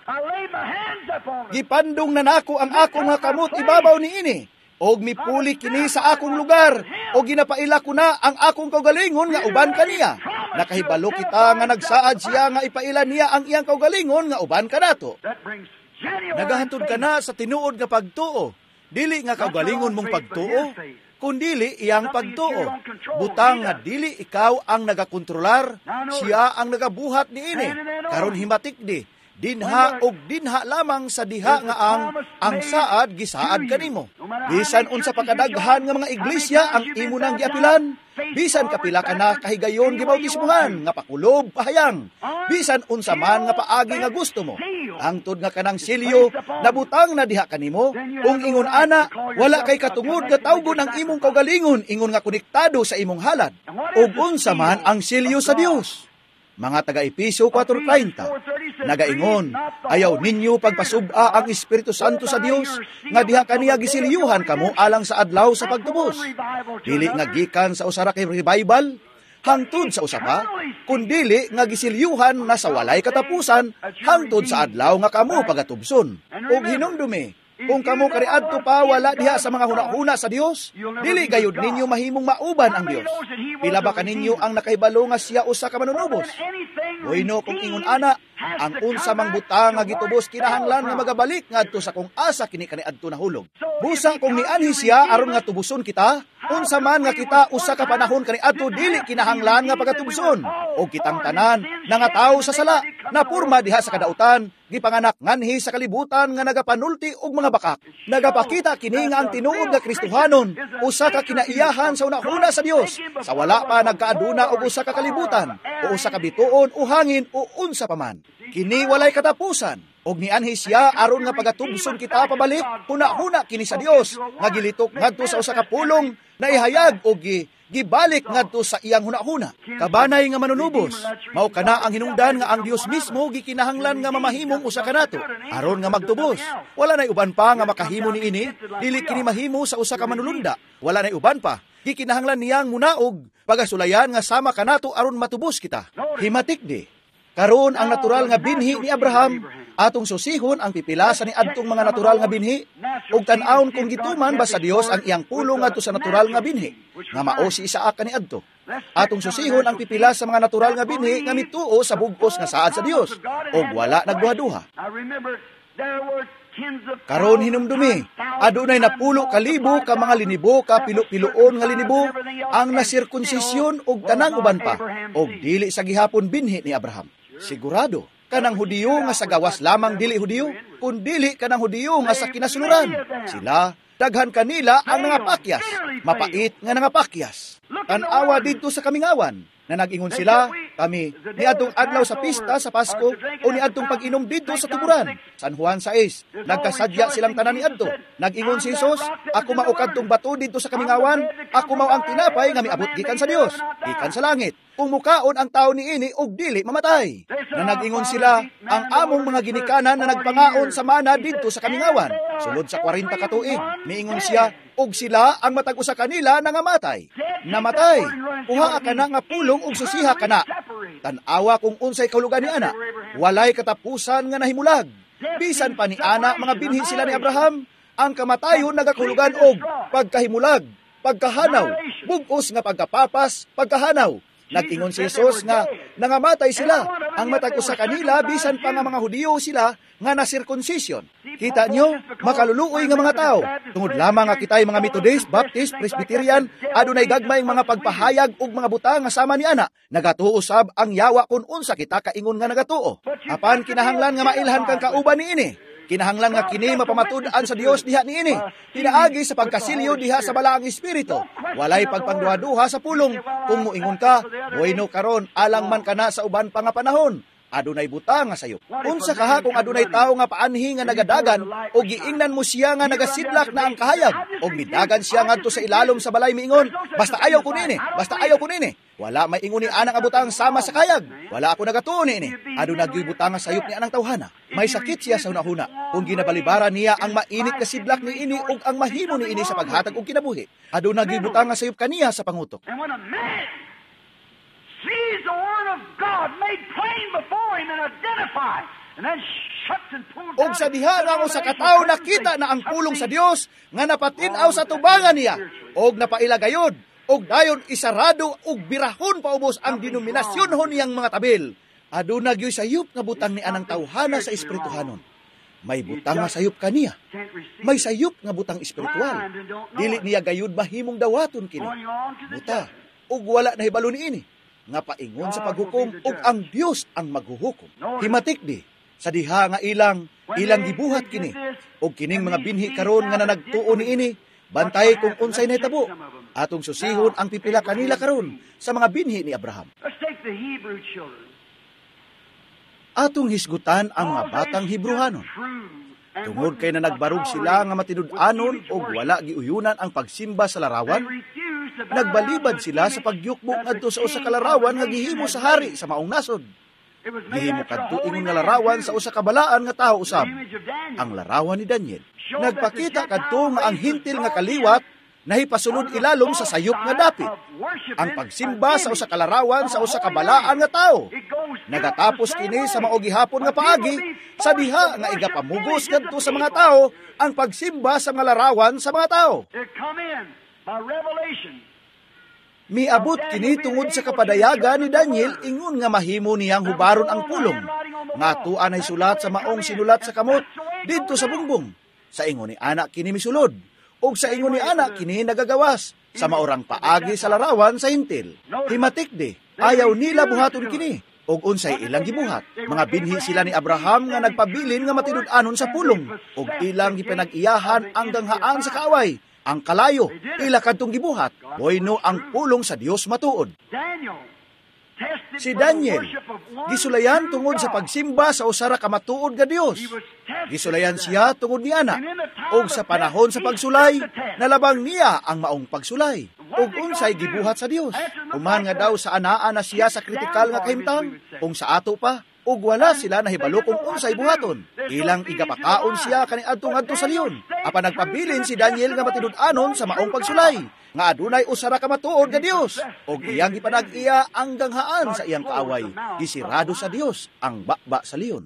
Gipandong na nako ang akong nga kamot ibabaw niini. Og mipuli kini sa akong lugar, o ginapaila ko na ang akong kaugalingon nga uban kaniya. Nakahibalo kita nga nagsaad siya nga ipaila niya ang iyang kaugalingon nga uban kanato. Nagahantod ka na sa tinuod nga pagtuo. Dili nga kaugalingon mong pagtuo, kundili iyang pagtuo. Butang nga dili ikaw ang nagakontrolar, siya ang nagabuhat niini. Karon himatik di. Dinha og dinha lamang sa diha nga ang ang saad gisaad kanimo. Bisan unsa pa kadaghan nga mga iglesia ang imo nang giapilan, bisan kapila ka na kahigayon gibautismuhan nga pakulob pahayang, bisan unsa man nga paagi nga gusto mo, hangtod nga kanang silyo nabutang na diha kanimo. Kung ingon ana, wala kay katungod nga tawgon ang imong kaugalingon, ingon nga konektado sa imong halad. Ug unsa man ang silyo sa Dios. Mga taga-Epeso four thirty, nagaingon, ayaw ninyo pagpasuba ang Espiritu Santo sa Dios, nga diha kaniya gisilyuhan kamo alang sa adlaw sa pagtubos. Dili nga gikan sa usara kay revival, hangtod sa usapa, kundili nga gisilyuhan na sa walay katapusan, hangtod sa adlaw nga kamo pagatubson. Og hinumdumi, kung kamo kariadto pa wala diha sa mga hunahuna sa Dios, dili gayud ninyo mahimong mauban ang Dios. Pila ba kaninyo ang nakahibalo nga siya usa ka manunubos? Bueno, kung ingon ana, ang unsa mang butang nga gitubos kinahanglan nga magabalik ngadto sa kung asa kini kaniadto nahulog. Busa kung nianhi siya aron nga tubuson kita, unsa man nga kita usa ka panahon kaniadto dili kinahanglan nga pagatubson o kitang tanan na nga tawo sa sala na purma diha sa kadautan gipanganak nganhi sa kalibutan nga nagapanulti og mga bakak. Nagapakita kini nga ang tinuod nga Kristohanon usa ka kinaiyahan sa unahuna sa Dios sa wala pa nagkaaduna og usa ka kalibutan o usa ka bituon o hangin o unsa pa man. Kini walay katapusan og nianhi siya aron nga pagatubson kita pabalik huna-huna kini sa Dios nga gilitok ngadto sa usa ka pulong na ihayag og gibalik ngadto sa iyang hunahuna. Kabanay nga manunubos, mao kana ang hinungdan nga ang Dios mismo gikinahanglan nga mamahimong usa kanato aron nga magtubos. Wala nay uban pa nga makahimo niini, dili kini mahimo sa usa ka manulunda. Wala nay uban pa, gikinahanglan niyang munaog pagasulayan nga sama kanato aron matubos kita. Himatik di, karon ang natural nga binhi ni Abraham atong susihon ang pipilasa ni adtong mga natural nga binhi ug tan-awon kung gituman ba sa Dios ang iyang pulong ngadto sa natural nga binhi nga mao si Isaac kaniadto. Atong susihon ang pipilas sa mga natural nga binhi nga mituo sa bug-os nga saad sa Dios ug wala nagduha-duha. Karon hinumdumi, adunay napulo ka libo ka mga linibo ka pilo-piloon nga linibo ang nasirkunsisyon og tanang uban pa og dili sa gihapon binhi ni Abraham. Sigurado kanang Hudiyo nga sa gawas lamang dili Hudiyo, kun dili kanang Hudiyo nga sa kinasuluran. Sila daghan kanila ang nangapakyas, mapait nga nangapakyas. Tan-awa didto sa kamingawan na nag-ingon sila, kami niadtong adlaw sa pista sa Pasko o niadtong pag-inom didto sa tuburan. San Juan sais, nagkasadya silang tanan niadto. Nag-ingon si Jesus, ako mao kadtong bato didto sa kamingawan, ako mao ang tinapay nga miabot gikan sa Dios, gikan sa langit. Kung mukaon ang tao niini og dili mamatay. Na nag-ingon sila, ang among mga ginikanan na nagpangaon sa mana didto sa kamingawan. Sulod sa kwarenta ka tuig, miingon siya, og sila ang matag usa kanila nangamatay. Namatay. Kuha ka na nga pulong og susiha ka na. Tan-awa kung unsay kahulugan ni ana. Walay katapusan nga nahimulag. Bisan pa ni ana mga binhi sila ni Abraham, ang kamatayon nagakahulugan og pagkahimulag, pagkahanaw, bug-os nga pagkapapas, pagkahanaw. Nag-ingon si Jesus nga nangamatay sila. Ang matag usa kanila bisan pa nga mga Hudiyo sila nga na circumcision. Kita nyo, makaluluoy nga mga tao. Tungod lamang nga kitay mga Methodist, Baptist, Presbyterian, adunay gagmay mga pagpahayag ug mga butang nga sama ni ana. Nagatuo sab ang yawa kun unsa kita kaingon nga nagatuo. Apan kinahanglan nga mailhan kang kauban niini. Kinahanglan nga kini mapamatud-an sa Dios diha niini. Pinaagi sa pagkasilyo diha sa balaang espiritu. Walay pagpangduha-duha sa pulong. Kung muingon ka, bueno karon alang man kana sa uban pa nga panahon. Adunay butang nga sayop. Unsa kaha kung adunay tawo nga paanhi nga nagadagan o giingnan mo siya nga nagasidlak na ang kahayag o midagan siya ngadto sa ilalom sa balay miingon, basta ayaw ko nini, basta ayaw ko nini. Wala may ingon ni anang abutang sama sa kayag. Wala ako nagatuon nini. Adunay gyud butang nga sayop ni anang tawhana. May sakit siya sa hunahuna. Kung ginabalibara niya ang mainit nga sidlak ni ini ug ang mahimo ni ini sa paghatag og kinabuhi. Adunay gyud butang nga sayop kaniya sa pangutok. Sees the Word of God made plain before him and identified, and then shuts and pulls Og sa diha nga sa katawo nakita na ang pulong sa Dios nga napatin-aw sa tubangan niya og napailagayod og dayon isarado og birahon paubos ang denominasyonhon niyang mga tabil. Aduna gyud sayop nga butang ni anang tawhana sa espirituhanon. May butang nga sayop kaniya. May sayop nga butang espiritual. Dili niya gayud mahimong dawaton kini. Buta og wala na hibalo niini. Nga paingon sa paghukom ug ang Dios ang maghuhukom. Himatik di sa diha nga ilang ilang gibuhat kini ug kining mga binhi karon nga nanagtuo niini bantay kung unsay nahitabo. Atong susihon ang pipila kanila karon sa mga binhi ni Abraham. Atong hisgutan ang mga batang Hebrehanon. Tungod kay na nagbarog sila nga matinud-anon ug wala giuyunan ang pagsimba sa larawan, nagbalibad sila sa pagyukbo ngadto sa usa ka larawan nga gihimo sa hari sa maong nasod. Gihimo kadto ingon nga larawan sa usa ka balaan nga tawo usab, ang larawan ni Daniel. Nagpakita kadto nga ang hintil nga kaliwat nahipasulod ilalom sa sayop nga dapit. Ang pagsimba sa usa ka larawan sa usa ka balaan nga tawo. Nagatapos kini sa mao gihapon nga paagi sa diha nga igapamugos kadto sa mga tawo ang pagsimba sa mga larawan sa mga tawo. Miabot kini tungod sa kapadayagan ni Daniel ingon nga mahimo niyang hubaron ang pulong. Ngatuan ay sulat sa maong sinulat sa kamot didto sa bungbong. Sa ingon ni anak kini misulod. Og sa ingon ni anak kini nagagawas. sa maorang paagi sa larawan sa hintil. Himatik di, ayaw nila buhaton kini, og unsay ilang gibuhat. Mga binhi sila ni Abraham nga nagpabilin nga matinud-anon sa pulong, og ilang gipinag-iyahan ang ganghaan sa kaaway. Ang kalayo, ila kadtong gibuhat, moyno ang pulong sa Dios matuod. Si Daniel, gisulayan tungod sa pagsimba sa usara ka matuod nga Dios. Gisulayan siya tungod ni ana, og sa panahon sa pagsulay, nalabang niya ang maong pagsulay. Og unsay gibuhat sa Dios. Uman nga daw sa anaa na siya sa kritikal nga kahimtang, ung sa ato pa, ug wala sila nahibalo kung unsay buhaton. Ilang igapakaon siya kaniadtong adto sa leon. Apan nagpabilin si Daniel nga matinud-anon sa maong pagsulay, nga adunay usara ka matuod nga Dios, og iyang gipanag-iya ang ganghaan sa iyang kaaway. Gisirado sa Dios ang bakba sa leon.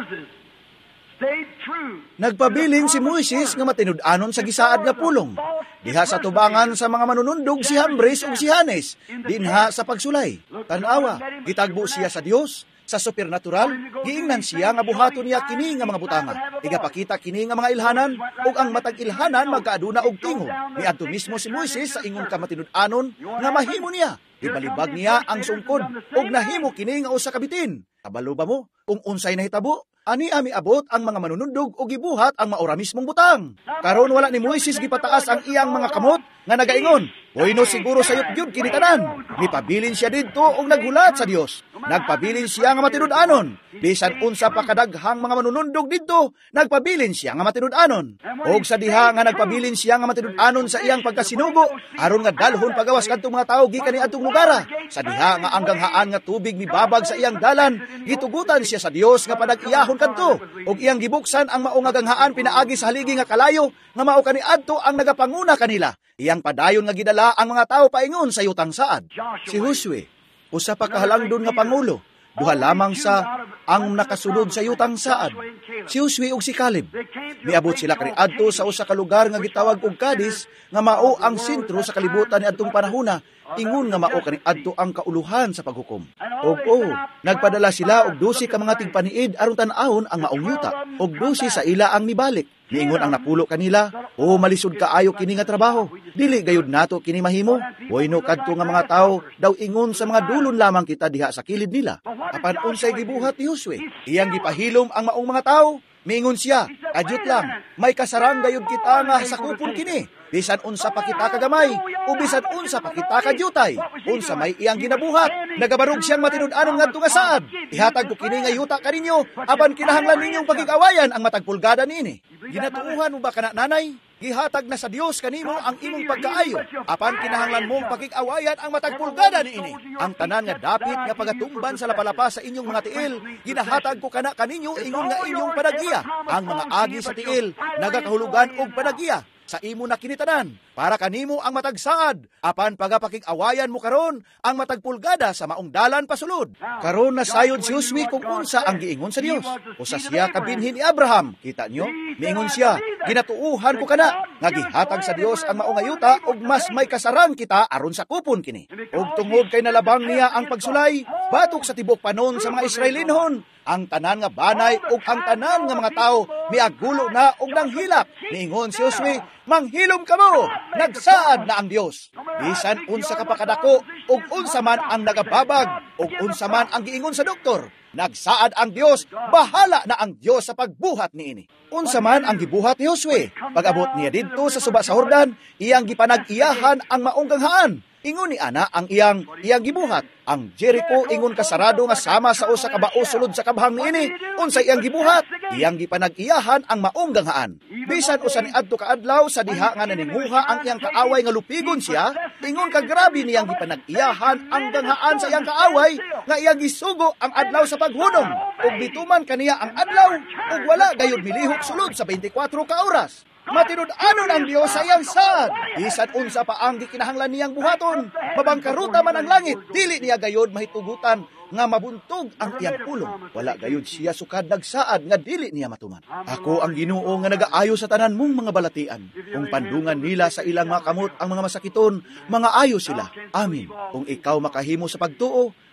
Nagpabilin si Moises nga matinud-anon sa gisaad nga pulong. Diha sa tubangan sa mga manunundog si Jambres ug si Hanes, dinha sa pagsulay. Tan-awa, gitagbo siya sa Dios. Sa supernatural, giingnan siya nga buhaton niya kini nga mga butanga. Igapakita kini nga mga ilhanan, ug ang matag ilhanan magkaaduna og tingog. Niadto mismo si Moises sa ingon ka matinud-anon nga mahimo niya. Ibalibag niya ang sungkod, ug nahimo kini nga usa ka bitin. Kabalo ba mo kung unsay nahitabo? Ani ami abot ang mga manunundog o gibuhat ang maura mismong butang. Karon wala ni Moises gipataas ang iyang mga kamot nga nagaingon, "Oyno siguro sayop gyud kini tanan." Nipabilin siya didto og naghulat sa Dios. Nagpabilin siya nga matinud-anon. Bisan unsa pa kadaghang mga manunundog didto, nagpabilin siya nga matinud-anon. Og sa diha nga nagpabilin siya nga matinud-anon sa iyang pagkasinugo, aron nga dalhon pagawas kadtong mga tawo gikan ni adtong lugara. Sa diha nga ang ganghaan nga tubig mibabag sa iyang dalan, gitugutan siya sa Dios nga panag-iyahon kadto, og iyang gibuksan ang mao nga ganghaan pinaagi sa haligi nga kalayo, nga mao kaniadto ang nagapanguna kanila. Iyang padayon nga gidala ang mga tawo paingon sa yutang saad. Si Josue, usa pa kahalangdon nga pangulo, duha lamang sa ang nakasunod sa yutang saad. Si Josue ug si Caleb. Miabot sila kaniadto sa usa ka lugar nga gitawag og Cadiz, nga mao ang sentro sa kalibutan niadtong panahona. Ingon nga mao kaniadto ang kauluhan sa paghukom. Og o, nagpadala sila og dusi ka mga tigpaniid aron tan-awon ang maong yuta, og dusi sa ila ang mibalik. Niingon ang napulo kanila, "O malisod kaayo kini nga trabaho. Dili gayud nato kini mahimo. Wayno kadto nga mga tawo daw ingon sa mga dulon lamang kita diha sa kilid nila." Apan unsay gibuhat ni Josue? Iyang gipahilom ang maong mga tawo. Miingon siya, "Adyot lang, may kasarang gayud kita nga sakupon kini. Bisan unsa pa kita kagamay, o bisan unsa pa kita kadyutay. Unsa may iyang ginabuhat, nagabarog siyang matinud-anon ngadto nga saad. Ihatag ko kini nga yuta kaninyo, apan kinahanglan ninyong pagig-awayan ang matag pulgada niini." Ginatuuhan mo ba kana nanay? Gihatag na sa Dios kanimo ang imong pagkaayo, apan kinahanglan mong pagig-awayan ang matag pulgada niini. Ang tanan nga dapit nga pagatumban sa lapalapa sa inyong mga tiil, ginahatag ko kana kaninyo ingon nga inyong panagiya. Ang mga agi sa tiil nagakahulugan og panagiya sa imo na kinitanan, para kanimo ang matagsaad, apan pagapakig-awayan mo karon ang matagpulgada sa maong dalan pasulod. Karon nasayod si Josue kung unsa ang giingon sa Dios. Usa siya kabinhi ni Abraham. Kita niyo, miingon siya, "Ginatuuhan ko kana nga gihatag sa Dios ang maong ayuta ug mas may kasarang kita aron sa kupon kini." Ug tungod kay nalabang niya ang pagsulay, batok sa tibok panon sa mga Israelinhon, ang tanan nga banay ug ang tanan nga mga tawo miagulo na ug nanghilak. Niingon si Josue, "Manghilom kamo, nagsaad na ang Dios. Bisan unsa ka pakadako ug unsa man ang nagababag ug unsa man ang giingon sa doktor, nagsaad ang Dios, bahala na ang Dios sa pagbuhat niini." Unsa man ang gibuhat ni Josue, pag-abot niya didto sa suba sa Jordan, iyang gipanag-iyahan ang maong ganghaan. Ingon ni ana ang iyang iyang gibuhat. Ang Jericho ingon kasarado nga sama sa usa ka bao sulod sa kabhang niini. Unsa iyang gibuhat? Iyang gipanag-iyahan ang maong ganghaan. Bisan usa ni adto ka adlaw sa diha nga naninguha ang iyang kaaway nga lupigon siya, ingon ka grabe niyang gipanag-iyahan ang ganghaan sa iyang kaaway nga iyang gisugo ang adlaw sa paghunong. Ug bituman kaniya ang adlaw ug wala gayud milihok sulod sa twenty-four ka oras. Matinud-anon ang Dios sa iyang saad. Bisan unsa pa ang gikinahanglan niyang buhaton, mabangkaruta man ang langit, dili niya gayud mahitugutan nga mabuntog ang iyang pulong. Wala gayud siya sukad nagsaad nga dili niya matuman. Ako ang Ginoo nga nagaayo sa tanan mong mga balatian. Kung pandungan nila sa ilang mga kamot ang mga masakiton, mga ayo sila. Amin. Kung ikaw makahimo sa pagtuo,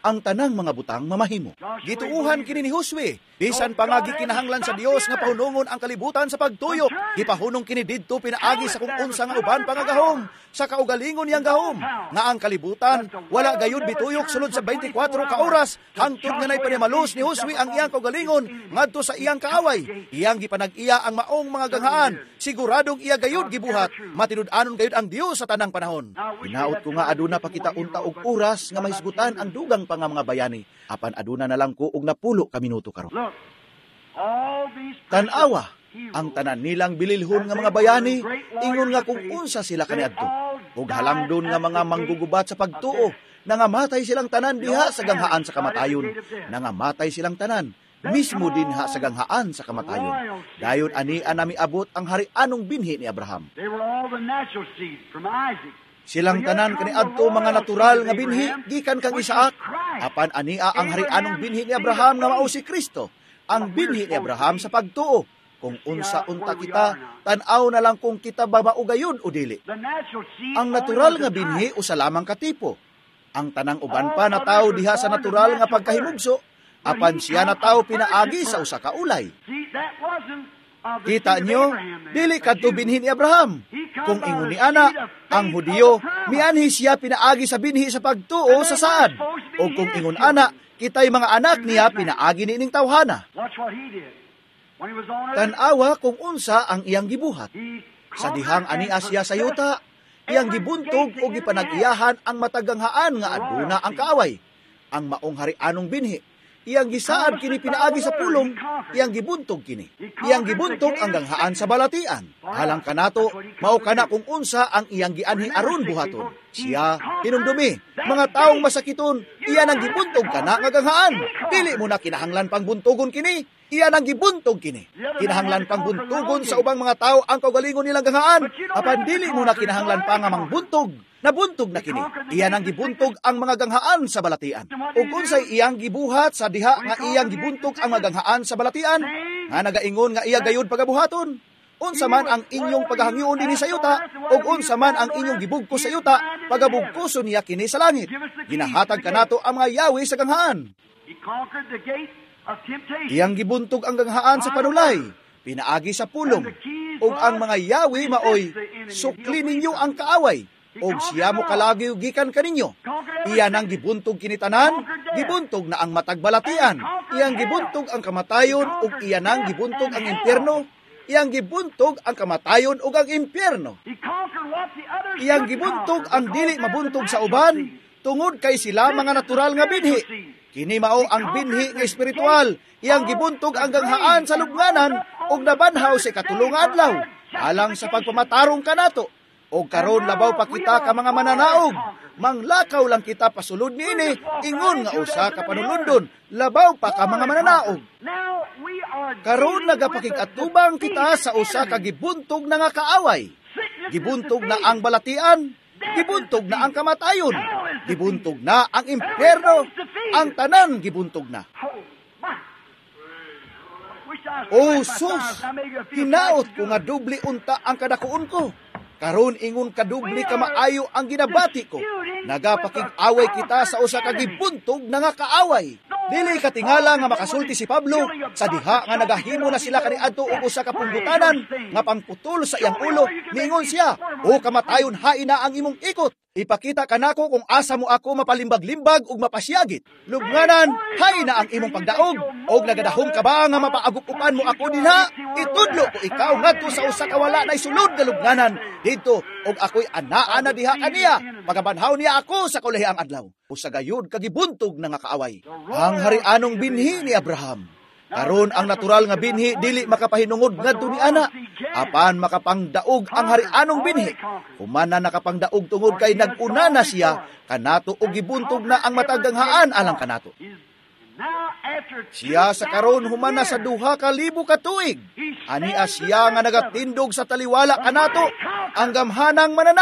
ang tanang mga butang mamahimo. Gituuhan kini ni Josue, bisan pangagi kinahanglan sa Dios nga pahunungon ang kalibutan sa pagtuyo. Gipahunong kini didto pinaagi sa kung unsa nga uban pangagahom sa kaugalingon niyang gahom, nga ang kalibutan wala gayud bituyok sulod sa twenty-four ka oras hangtod nga nay panimalos ni Josue ang iyang kaugalingon ngadto sa iyang kaaway. Iyang gipanag-iya ang maong mga ganghaan, siguradong iya gayud gibuhat. Matinud-anon gayud ang Dios sa tanang panahon. Hinaot ko nga aduna pa kita unta og oras nga mahisgutan ang dugang pa nga mga bayani. Apan aduna na lang ko og napulo ka minuto karon. Tan-awa, ang tanan nilang bililhon nga mga bayani, ingon nga kung unsa sila kaniadto. Ug halangdon nga mga manggugubat sa pagtuo, nangamatay silang tanan diha sa ganghaan sa kamatayon. Nangamatay silang tanan, mismo din ha sa ganghaan sa kamatayon. Dayon ani anami abot ang harianong binhi ni Abraham. Silang tanan kaniadto mga natural nga binhi gikan kang Isaak. Apan ania ang harianong binhi ni Abraham nga mao si Kristo. Ang binhi ni Abraham sa pagtuo. Kung unsa unta kita, tan-aw na lang kung kita babaugayon o dili. Ang natural nga binhi usa lamang katipo. Ang tanang uban pa na tao diha sa natural nga pagkahimugso, apan siya na tao pinaagi sa usa ka ulay. Kita nyo, dili kadto binhi ni Abraham. Kung ingon ni ana, ang Hudiyo, mianhi siya pinaagi sa binhi sa pagtuo sa saad. O kung ingon ana, kita'y mga anak niya pinaagi ni ining tawhana. Tan-awa kung unsa ang iyang gibuhat. Sa dihang ani Asya sa yuta, iyang gibuntog o gipanag-iyahan ang mataganghaan nga aduna ang kaaway. Ang maong harianong binhi, iyang gisaad kini pinaagi sa pulong, iyang gibuntog kini. Iyang gibuntog ang ganghaan sa balatian. Halang kanato, mao kana kung unsa ang iyang gianhi aron buhaton. Siya, hinumdumi, mga taong masakiton, iyan ang gibuntog kana nga ganghaan. Dili mo na kinahanglan pang buntogon kini. Iyan ang gibuntog kini. Kinahanglan pang buntogon sa ubang mga tao ang kaugalingon nilang ganghaan. Apan dili mo na kinahanglan pa nga mangbuntog. Nabuntog na kini. Iyan ang gibuntog ang mga ganghaan sa balatian. Ug unsay iyang gibuhat sa diha nga iyang gibuntog ang mga ganghaan sa balatian, nga nagaingon nga iya gayud pagabuhaton. Unsa man ang inyong paghangyoon dinhi sa yuta, ug unsa man ang inyong gibugkos sa yuta, pagabugkoson niya kini sa langit. Ginahatag kanato ang mga yawi sa ganghaan. Iyang gibuntog ang ganghaan sa panulay, pinaagi sa pulong, ug ang mga yawi maoy, sukli ninyo ang kaaway, ug siya mo kalagi gikan kaninyo. Iyan ang gibuntog kinitanan, gibuntog na ang matagbalatian. Iyang gibuntog ang kamatayon, ug iyan ang gibuntog ang impyerno. Iyang gibuntog ang kamatayon ug ang impyerno. Iyang gibuntog ang dili mabuntog sa uban, tungod kay sila mga natural nga binhi. Kini mao ang binhi nga espiritual. Iyang gibuntog ang ganghaan sa lubnganan ug nabanhaw sa katulong adlaw alang sa pagpamatarong kanato. O karon labaw pa kita ka mga mananaog. Manglakaw lang kita pasulod niini, ingon nga usa ka panulundon. Labaw pa ka mga mananaog. Karon nagapakig-atubang kita sa usa ka gibuntog na nga kaaway. Gibuntog na ang balatian, gibuntog na ang kamatayon, gibuntog na ang impyerno, ang tanan gibuntog na. O sus, hinaot ko nga dubli unta ang kadakuon ko. Karon ingon kadubli ka maayo ang ginabati ko. Nagapakig-away kita sa usa ka gibuntog na nga kaaway. Dili katingala nga makasulti si Pablo sa diha nga nagahimo na sila kaniadto og usa ka punggutanan nga pangputol sa iyang ulo. Niingon siya, "O kamatayon, hain na ang imong ikot. Ipakita kanako kung asa mo ako mapalimbag-limbag ug mapasyagit. Lubnganan, hain na ang imong pagdaog. Og nagadahom ka ba nga mapaagupupan mo ako dinha? Itudlo ko ikaw ngadto sa usa ka wala nay sulod nga lubnganan didto og ako'y anaa na diha kaniya. Pagabanhaw niya ako sa kulihang adlaw." Usa gayud kagibuntog na nga kaaway. Ang harianong binhi ni Abraham. Karon ang natural nga binhi dili makapahinungod ngadto ni ana. Apan makapangdaog ang harianong binhi. Human na nakapangdaog tungod kay nag-una na siya kanato og gibuntog na ang mataganghaan alang kanato. Siya sa karon human na sa duha ka libo ka tuig. Ania siya nga nagatindog sa taliwala kanato ang gamhanang mananaog.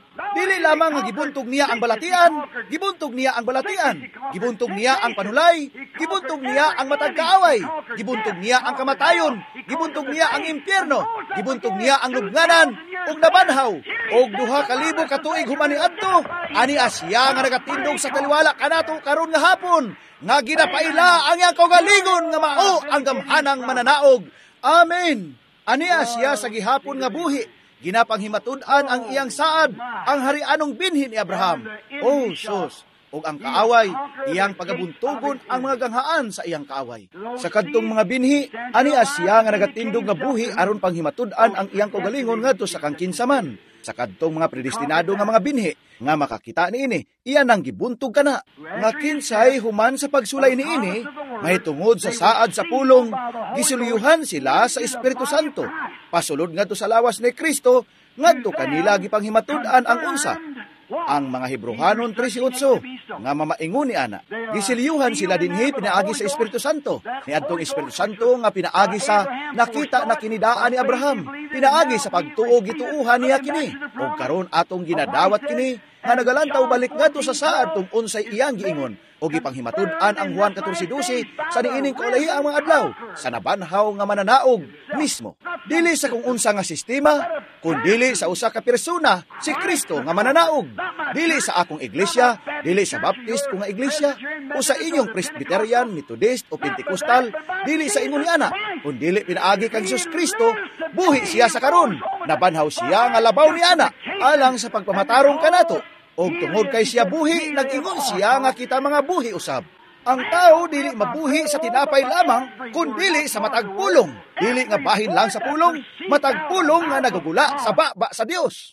Dili lamang nga gibuntog niya ang balatian, gibuntog niya ang balatian, gibuntog niya ang panulay, gibuntog niya ang matag kaaway, gibuntog niya ang kamatayon, gibuntog niya ang impyerno, gibuntog niya ang lubnganan, ug nabanhaw, og duha ka libo ka tuig human niadto, ani Asya nga nagatindog sa kaliwala kanato karon nga hapon, nga ginapaila ang iyang kaugalingon nga mao ang gamhanang mananaog. Amen. Ani Asya sa gihapon nga buhi, ginapanghimatud-an ang iyang saad, ang harianong binhi ni Abraham. Oh, sus! O ang kaaway, iyang pagabuntugon ang mga ganghaan sa iyang kaaway. Sa kadtong mga binhi, ani Asya nga nagatindog nga buhi aron panghimatud-an ang iyang kaugalingon ngadto sa kangkinsaman. Sa kadtong mga predestinado nga mga binhi, nga makakita niini, iyan ang gibuntog kana. Nga kinsay human sa pagsulay niini, mahitungod sa saad sa pulong, gisuliyuhan sila sa Espiritu Santo. Pasulod ngadto sa lawas ni Kristo, ngadto kanila gipanghimatud-an ang unsa. Ang mga Hebrehanon thirteen nga mamaingon ni ana, gisiliyuhan sila dinhi pinaagi sa Espiritu Santo. Niadtong Espiritu Santo nga pinaagi sa nakita na kinidaan ni Abraham, pinaagi sa pagtuo gituuhan niya kini. Ug karon atong ginadawat kini nga nagalantaw balik ngadto sa saad tung unsay iyang giingon. O gipanghimatud-an ang Juan fourteen twelve sa niining kaulahi ang mga adlaw sa nabanhaw nga mananaog mismo. Dili sa kung unsa nga sistema, kundili sa usa ka persona, si Kristo nga mananaog. Dili sa akong iglesia, dili sa Baptist ko nga iglesia, o sa inyong Presbyterian, Methodist o Pentecostal, dili sa ingon ni ana, kundili pinaagi kang Jesus Kristo, buhi siya sa karon. Nabanhaw siya nga labaw ni ana alang sa pagpamatarong kanato. O tungod kay siya buhi, nag-ingon siya nga kita mga buhi usab. Ang tao dili mabuhi sa tinapay lamang, kundi sa matagpulong. Dili nga bahin lang sa pulong, matagpulong nga nagugula sa baba sa Dios.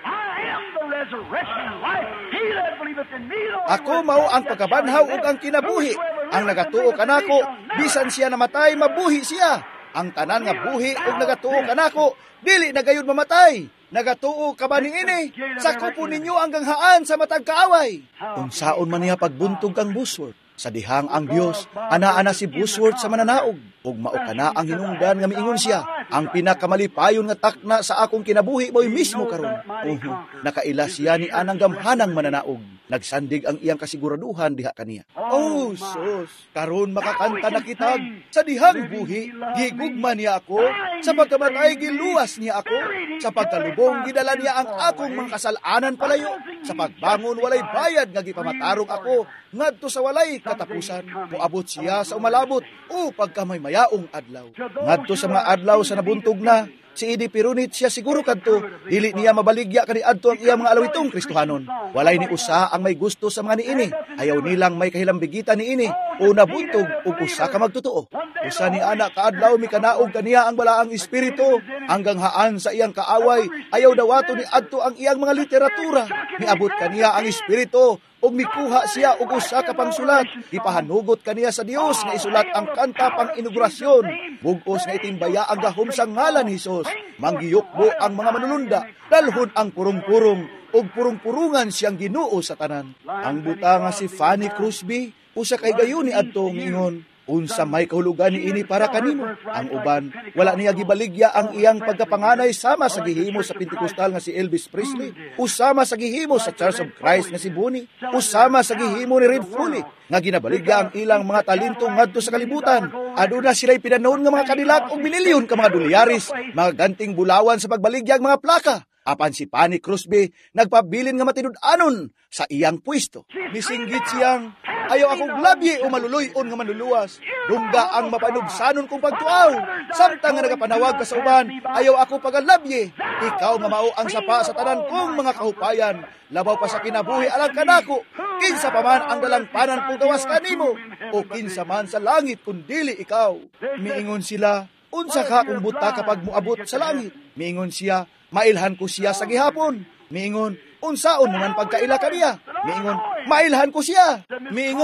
Ako mao ang pagkabanhaw ug ang kinabuhi. Ang nagatuo kanako, bisan siya namatay, mabuhi siya. Ang tanan nga buhi ug nagatuo kanako, dili na gayud mamatay. Nagatuo ka ba niini? Sakupon ninyo ang ganghaan sa matag kaaway. Unsaon man niya pagbuntog kang busword. Sa dihang ang Dios, ana-ana si busword sa mananaog. Ug mao kana ang hinungdan nga miingon siya. Ang pinakamalipayon nga takna sa akong kinabuhi mo'y mismo karon. Uhu, nakaila siya ni anang gamhanang mananaog. Nagsandig ang iyang kasiguraduhan diha kaniya. Oh, sus, karon makakanta na kitag sa dihang buhi, gigugma niya ako, sa pagkamatay giluwas niya ako, sa pagkalubong gidala niya ang akong mga kasalanan palayo, sa pagbangon walay bayad nga gipamatarong ako, ngadto sa walay katapusan. Moabot siya sa umalabot o pagkamay mayaong adlaw. Ngadto sa mga adlaw sa nabuntog na, si Idi Pirunit siya siguro kadto, dili niya mabaligya kaniadto ang iyang mga alawitong Kristohanon. Walay ni usa ang may gusto sa mga niini, ayaw nilang may kahilambigitan niini, o nabuntog ug usa ka magtotoo. Usa ni anak kaadlaw mikanaog kaniya ang balaang espiritu, hanggang haan sa iyang kaaway, ayaw dawato ni adto ang iyang mga literatura. Miabot kaniya ang espiritu, ug mikuha siya og usa ka pangsulat. Ipahanugot kaniya sa Dios nga isulat ang kanta pang inaugurasyon. Bugos nga itimbaya ang gahom sa ngalan ni Hesus. Manggiyukbo ang mga manununda, dalhon ang purong-purong, ug purong-purungan siyang Ginoo sa tanan. Ang buta nga si Fanny Crosby, usa kay gayon ni adto ingon, unsa may kahulugan ni ini para kanimo. Ang uban, wala niya gibaligya ang iyang pagkapanganay sama sa gihimo sa Pentecostal nga si Elvis Presley, usama sa gihimo sa Church of Christ nga si Bonnie, usama sa gihimo ni Red Foley, nga ginabaligya ang ilang mga talento ngadto sa kalibutan. Aduna sila'y pinanoon nga mga kanilak og mililyon ka mga dolyaris, mga ganting bulawan sa pagbaligya ang mga plaka. Apan si Fanny Crosby, nagpabilin nga matinud-anon sa iyang pwesto. Misinggit siyang, ayaw akong labye o maluluyon nga manluluwas. Dungga ang mapanubsanon kong pagtuaw. Samtang nga nagapanawag ka sa uban, ayaw ako pagalabye. Ikaw nga mao ang sapa sa tanan kong mga kahupayan. Labaw pa sa kinabuhi alang kanako. Kinsa pa man ang dalangpanan kung gawas kanimo. O kinsa man sa langit kung dili ikaw. Miingon sila, unsa ka kung buta kapag muabot sa langit. Miingon siya, mailhan ko siya sa gihapon. Miingon, unsaon naman pagkaila kaniya. Miingon, mailhan ko siya. Miingon,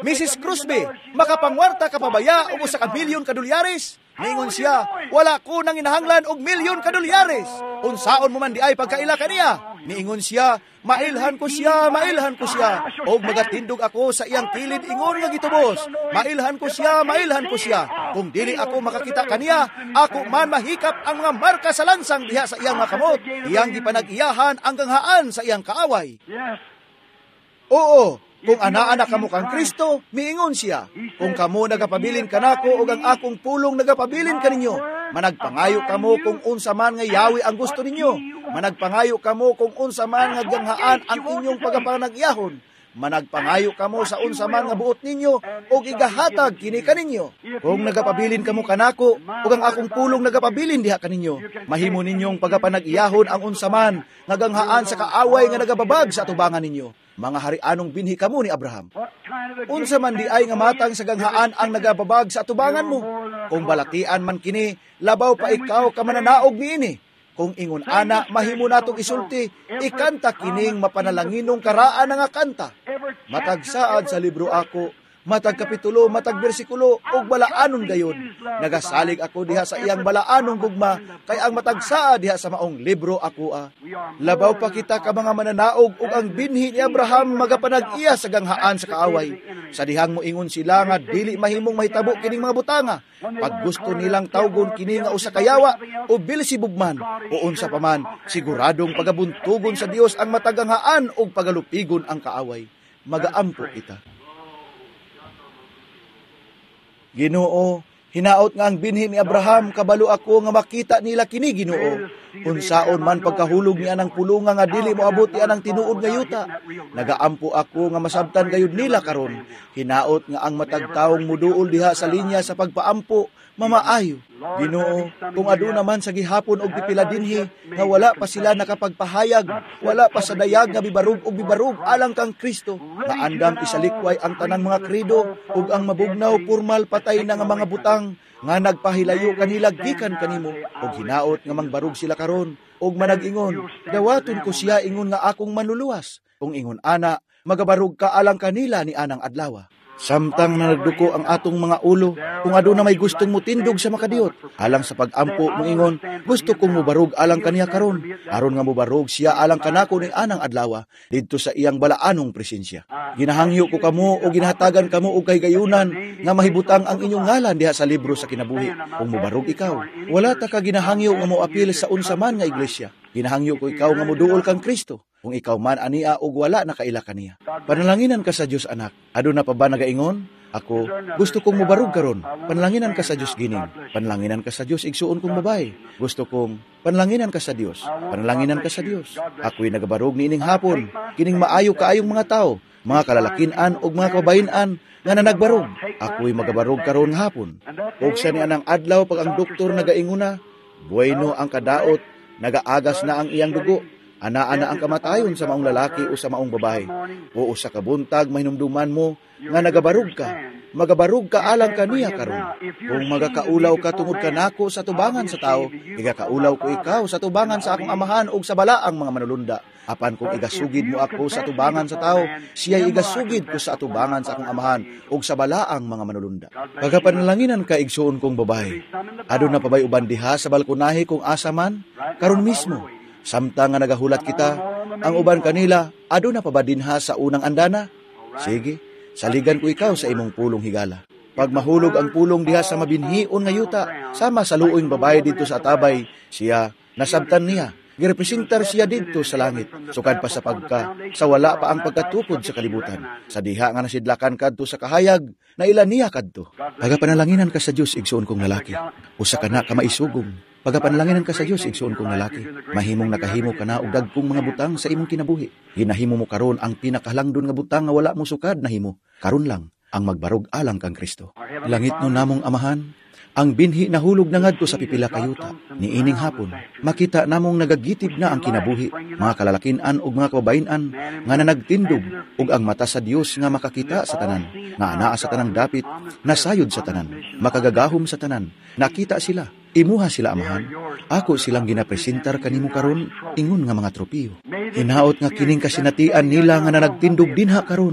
Missus Crosby, makapangwarta ka pabaya o usa ka milyon ka dolyares? Ningon siya, wala ko nang inahanglan og milyon ka dolyares. Unsaon mo man di ay pagkaila kaniya? Niingon siya, mailhan ko siya, mailhan ko siya. Og magatindog ako sa iyang kilid ingon nga gitubos. Mailhan ko siya, mailhan ko siya. Kung dili ako makakita kaniya, ako man mahikap ang mga marka sa lansang diha sa iyang makamot. Iyang gipanag-iyahan ang ganghaan sa iyang kaaway. Oo, kung ana-ana kamo kang Kristo, miingon siya. Kung kamo nagapabilin kanako ug ang akong pulong nagapabilin kaninyo, managpangayo kamo kung unsa man nga yawi ang gusto ninyo. Managpangayo kamo kung unsa man nga ganghaan ang inyong pagapanag-iyahon. Managpangayo kamo sa unsa man nga buot ninyo ug igahatag kini kaninyo. Kung nagapabilin kamo kanako ug ang akong pulong nagapabilin diha kaninyo, mahimo ninyong pagapanag-iyahon ang unsa man nga ganghaan sa kaaway nga nagababag sa atubangan ninyo. Mga harianong binhi kamo ni Abraham. Unsa man di ay nga matang sa ganghaan ang nagababag sa atubangan mo. Kung balatian man kini, labaw pa ikaw ka mananaog niini. Kung ingon ana, mahimo natong isulti, ikanta kining mapanalanginong karaan nga kanta. Matagsaad sa libro ako, matag kapitulo, matag bersikulo, og balaanon gayon. Nagasalig ako diha sa iyang balaanong gugma, kay ang matagsaa diha sa maong libro ako ah. Labaw pa kita ka mga mananaog, ug ang binhi ni Abraham magapanag-iya sa ganghaan sa kaaway. Sa dihang mo ingon sila nga dili mahimong mahitabo kining mga butanga. Pag gusto nilang tawgon kini nga usa kayawa o Beelzebub man o unsa pa man, siguradong pagabuntugon sa Dios ang mataganghaan ug pagalupigon ang kaaway. Magaampo kita. Ginoo, hinaot nga ang binhi ni Abraham, kabalo ako nga makita nila kini Ginoo. Unsaon man pagkahulog niya ng pulunga nga dili mo abot niya ng tinuod nga yuta. Nagaampo ako nga masabtan gayud nila karon. Hinaot nga ang matagtawong muduol diha sa linya sa pagpaampo, mamaayo. Ginoo, kung aduna man sa gihapon og pipila dinhi nga wala pa sila nakapagpahayag, wala pa sa dayag nga bibarug og bibarug alang kang Kristo, nga andam isalikway ang tanang mga krido ug ang mabugnaw pormal patay na nga mga butang nga nagpahilayo kanila gikan kanimo, ug hinaot nga mangbarug sila karon ug manag-ingon, dawaton ko siya ingon nga akong manluluwas. Kung ingon ana, magabarug ka alang kanila ni anang adlaw. Samtang na nagduko ang atong mga ulo, kung aduna may gustong mutindog sa makadiyot, alang sa pag-ampo mong ingon, gusto kong mubarog alang kaniya karon, aron nga mubarog siya alang kanako ni anang adlaw didto sa iyang balaanong presensya. Ginahangyo ko kamo o ginahatagan kamo og kay gayunan nga mahibutang ang inyong ngalan diha sa libro sa kinabuhi. Kung mubarog ikaw, wala ta ka ginahangyo nga moapil sa unsa man nga iglesia. Ginahangyo ko ikaw nga moduol kang Kristo. Kung ikaw man ania og wala na kaila kaniya. Panalanginan ka sa Dios anak. Aduna pa ba nagaingon? Ako, gusto kong mubarog karon. Panlanginan ka sa Dios gining. Panlanginan ka sa Dios igsuon kong babae. Gusto kong panlanginan ka sa Dios. Panlanginan ka sa Dios. Ako'y nagabarog niining hapon. Kining maayo kaayong mga tao, mga kalalakinan ug mga kabayin-an nga nanagbarog. Ako'y magabarog karon hapon. Ug sa nianang adlaw pag ang doktor nagainguna, bueno ang kadaot, nagaagas na ang iyang dugo. Ana-ana ang kamatayon sa maong lalaki o sa maong babae. O sa kabuntag mahinumduman mo nga nagabarog ka. Magabarog ka alang kaniya karon. Kung magakaulaw ka tungod kanako sa tubangan sa tao, igakaulaw ko ikaw sa tubangan sa akong amahan o sa balaang mga manulunda. Apan kung igasugid mo ako sa tubangan sa tao, siya igasugid ko sa tubangan sa akong amahan o sa balaang mga manulunda. Pagapanalaginan ka igsuon kong babae. Aduna pa ba'y uban diha sa balkonahe kung asa man? Karon mismo. Samtang nga nagahulat kita, ang uban kanila, aduna pa ba dinha sa unang andana? Sige, saligan ko ikaw sa imong pulong higala. Pag mahulog ang pulong diha sa mabinhion nga yuta, sama sa luoyng babae dito sa atabay, siya, nasabtan niya. Girepresentar siya dito sa langit, sukad pa sa pagka, sa wala pa ang pagkatukod sa kalibutan. Sa diha nga nasidlakan kadto sa kahayag, na ilan niya kadto. Pagapanalaginan ka sa Dios, igsuon kong lalaki. Usa ka na ka maisugong. Pagapanalaginan ka sa Dios, igsuon kong lalaki. Mahimong nakahimo ka na og dagkong mga butang sa imong kinabuhi. Ginahimo mo karon ang pinakahalangdon nga butang nga wala mo sukad nahimo. Karon lang ang magbarog alang kang Kristo. Langit no namong amahan, ang binhi nahulog na ngadto sa pipila kayuta. Niining hapon, makita namong nagagitib na ang kinabuhi, mga kalalakinan ug mga kababayin-an nga nanagtindog ug ang mata sa Dios nga makakita sa tanan, nga anaa sa tanang dapit, nasayod sa tanan, makagagahom sa tanan. Nakita sila, imuha sila amahan. Ako silang ginapresentar kanimo karon ingon nga mga tropiyo. Hinaot nga kining kasinatian nila nga nanagtindog dinha karon,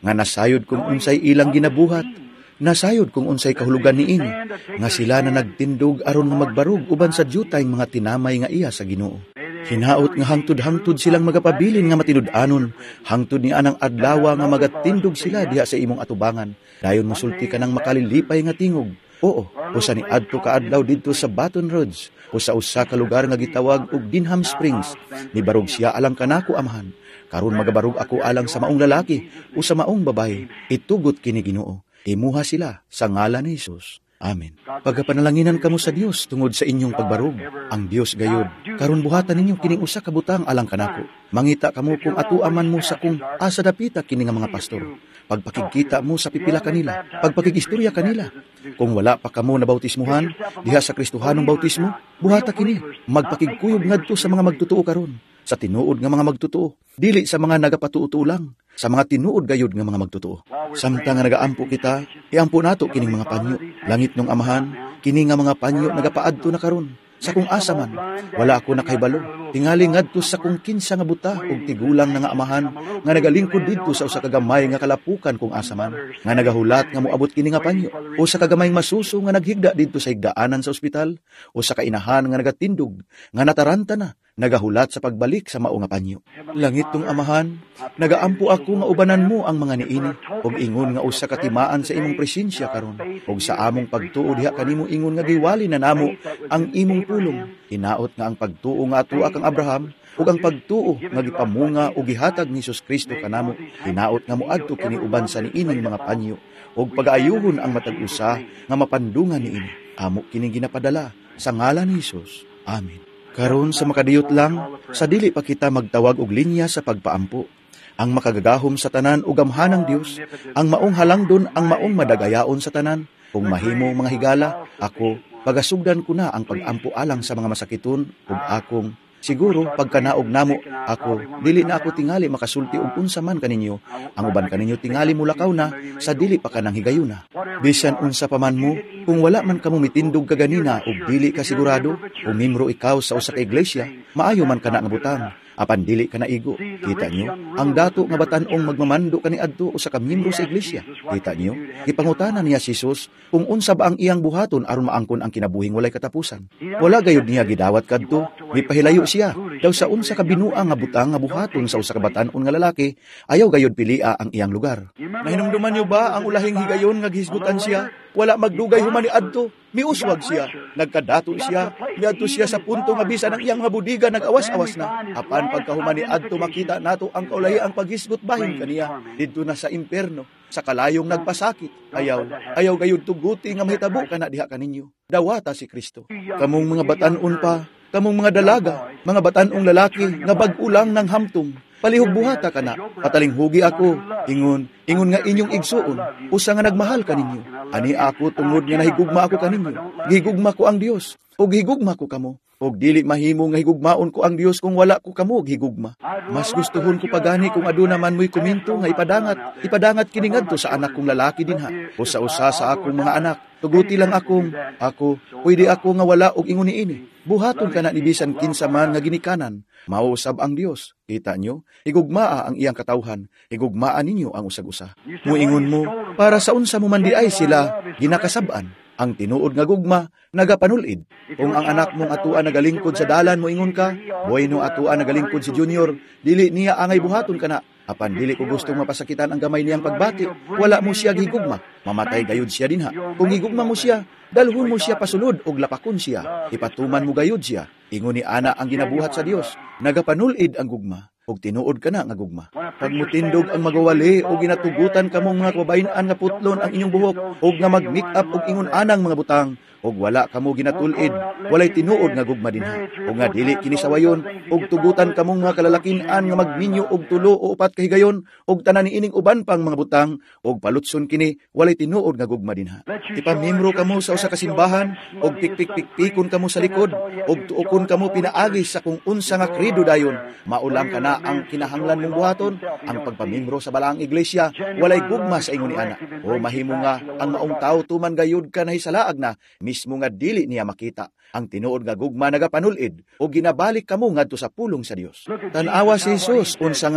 nga nasayod kung unsay ilang ginabuhat, nasayod kung unsay kahulugan niini, nga sila na nagtindog aron nga magbarug uban sa diyutay mga tinamay nga iya sa Ginoo. Hinaot nga hangtud-hangtud silang magapabilin nga matinud-anon, hangtud ni anang adlawa nga magatindog sila diha sa imong atubangan. Dayon mosulti ka ng makalilipay nga tingog. Oo, usa ni adto kaadlaw didto sa Baton Rouge, usa usa ka lugar nga gitawag og Denham Springs. Nibarog siya alang kanako, Amahan. Karon magabarog ako alang sa maong lalaki o sa maong babae. Itugot kini Ginoo. Imuha sila sa ngalan ni Jesus. Amen. Pagapanalanginan kamo sa Dios tungod sa inyong pagbarog. Ang Dios gayud, karon buhatan ninyo kining usa ka butang alang kanako. Mangita kamo kung atuaman mo sa kung asa dapita kini nga mga pastor. Pagpakigkita mo sa pipila kanila, pagpakigistorya kanila. Kung wala pa kamo nabautismuhan diha sa Kristohanong bautismo, buhata kini. Magpakigkuyog ngadto sa mga magtotoo karon. Sa tinuod nga mga magtotoo, dili sa mga nagapatuo lang, sa mga tinuod gayud nga mga magtotoo. Samtang nga nagaampo kita, iampo nato kining mga panyo. Langit nung Amahan, kini nga mga panyo nagapaadto na karon. Sa kung asa man, wala ako nakahibalo. Tingali ngadto sa kung kinsa nga buta ug tigulang na nga Amahan nga nagalingkod didto sa usa ka gamay nga kalapukan kung asa man, nga nagahulat nga moabot kini nga panyo, o sa kagamay masuso nga naghigda didto sa higdaanan sa ospital, o sa kainahan nga nagatindog nga nataranta na, nagahulat sa pagbalik sa mao nga panyo. Langit tong Amahan, nagaampo ako nga ubanan mo ang mga niini, ug ingon nga usa ka timaan sa imong presensya karon, ug sa among pagtuo diha kanimo ingon nga giwali na namo ang imong pulong. Hinaot nga ang pagtuo nga atuwa kang Abraham, ug ang pagtuo nga gipamunga ug gihatag ni Hesus Kristo kanamo. Hinaot nga moadto kini uban sa niining mga panyo, ug pagaayuhon ang matag usa nga mapandungan niini. Amo kini ginapadala sa ngalan ni Hesus. Amen. Karon sa makadiyot lang, sa dili pa kita magtawag og linya sa pagpaampo. Ang makagagahom sa tanan ug gamhanang Dios, ang maong halangdon ang maong madagayaon sa tanan. Kung mahimo mga higala, ako pagasugdan ko na ang pagampo alang sa mga masakiton ug akong siguro pagkanaog namo ako dili na ako tingali makasulti og unsa man kaninyo. Ang uban kaninyo tingali mulakaw na sa dili pa kanang higayuna. Bisan unsa pa man mo, kung wala man kamo mitindog kaganina ug dili ka sigurado, kung mimro ikaw sa usa ka iglesia, maayo man kana nga butang. Apan dili ka naigo. Kita nyo, ang dato nga batan-ong magmamando kaniadto usa ka miyembro sa iglesia. Kita nyo, gipangutanan niya si Jesus kung unsa ba ang iyang buhaton aron maangkon ang kinabuhing walay katapusan. Wala gayud niya gidawat kadto, gipahilayo siya. Daw sa unsa ka binuang nga butang nga buhaton sa usa ka batan-on nga lalaki, ayaw gayud pilia ang iyang lugar. Nahinumduman niyo ba ang ulahing higayon nga gihisgutan siya? Wala magdugay human ni adto. Miuswag siya, nagkadato siya, miadto siya sa punto nga bisan ang iyang mga budiga nag-awas-awas na. Apan pagkahuman ni adto makita nato ang kaulahi ang paghisgot bahin kaniya didto na sa impierno, sa kalayong nagpasakit. Ayaw, ayaw gayud tuguti nga mahitabo kana diha kaninyo. Dawata si Kristo. Kamong mga batan-on pa, kamong mga dalaga, mga batan-ong lalaki nga bag-ulang ng hamtong. Palihog buhata ka na, patalinghugi ako, ingon, ingon nga inyong igsuon, usa nga nagmahal kaninyo. Ani ako tungod nga nahigugma ako kaninyo, gihigugma ko ang Dios, o gihigugma ko kamo. Og dili mahimo nga higugmaon ko ang Dios kung wala ko kamo higugma. Mas gustuhon ko pagani kung aduna man mo'y komento nga ipadangat, ipadangat kini ngadto sa anak kong lalaki dinha, usa-usa sa akong mga anak. Tuguti lang akong, ako, pwede ako nga wala og ingon niini. Buhaton ka na ni bisan kinsa man nga ginikanan, mausab ang Dios. Kita nyo, higugmaa ang iyang katawhan, higugmaan ninyo ang usag-usa. Muingon mo, para sa unsa mo man di ay sila ginakasab-an. Ang tinuod nga gugma, nagapanulid. Kung ang anak mong atuan nagalingkod sa dalan mo ingon ka, boy no atuan nagalingkod si Junior, dili niya angay buhaton ka na. Apan dili ko gustong mapasakitan ang gamay niyang pagbati, wala mo siya gigugma, mamatay gayud siya dinha. Kung gigugma mo siya, dalhon mo siya pasulod og lapakon siya, ipatuman mo gayud siya. Ingon ni ana ang ginabuhat sa Dios, nagapanulid ang gugma. Og tinuod ka na nga gugma. Pag mutindog ang magawali o ginatugutan kamong mga kababayan nga putlon ang inyong buhok og nga mag-make up og ingon anang mga butang og wala kamo ginatulid, walay tinuod nga gugma dinha. Og nga dili kini sawayon og tugutan kamong mga kalalakin-an nga magminyo og tulo o upat ka higayon og tanan niining uban pang mga butang og palutson kini, walay tinuod nga gugma dinha. Ipamembro kamo sa usa ka simbahan og pikpik-pikpikon kamo sa likod og tuokon kamo pinaagi sa kung unsa nga kredo dayon, maulang kana ang kinahanglan mong buhaton. Ang pagpamembro sa balaang iglesia walay gugma sa ingon ni ana. O mahimo nga ang maong tawo tuman gayud ka nahisalaag na mismo nga dili niya makita. Ang tinuod nga gugma nagapanulid o ginabalik kamo ngadto sa pulong sa Dios. Tan-awa si Jesus unsa nga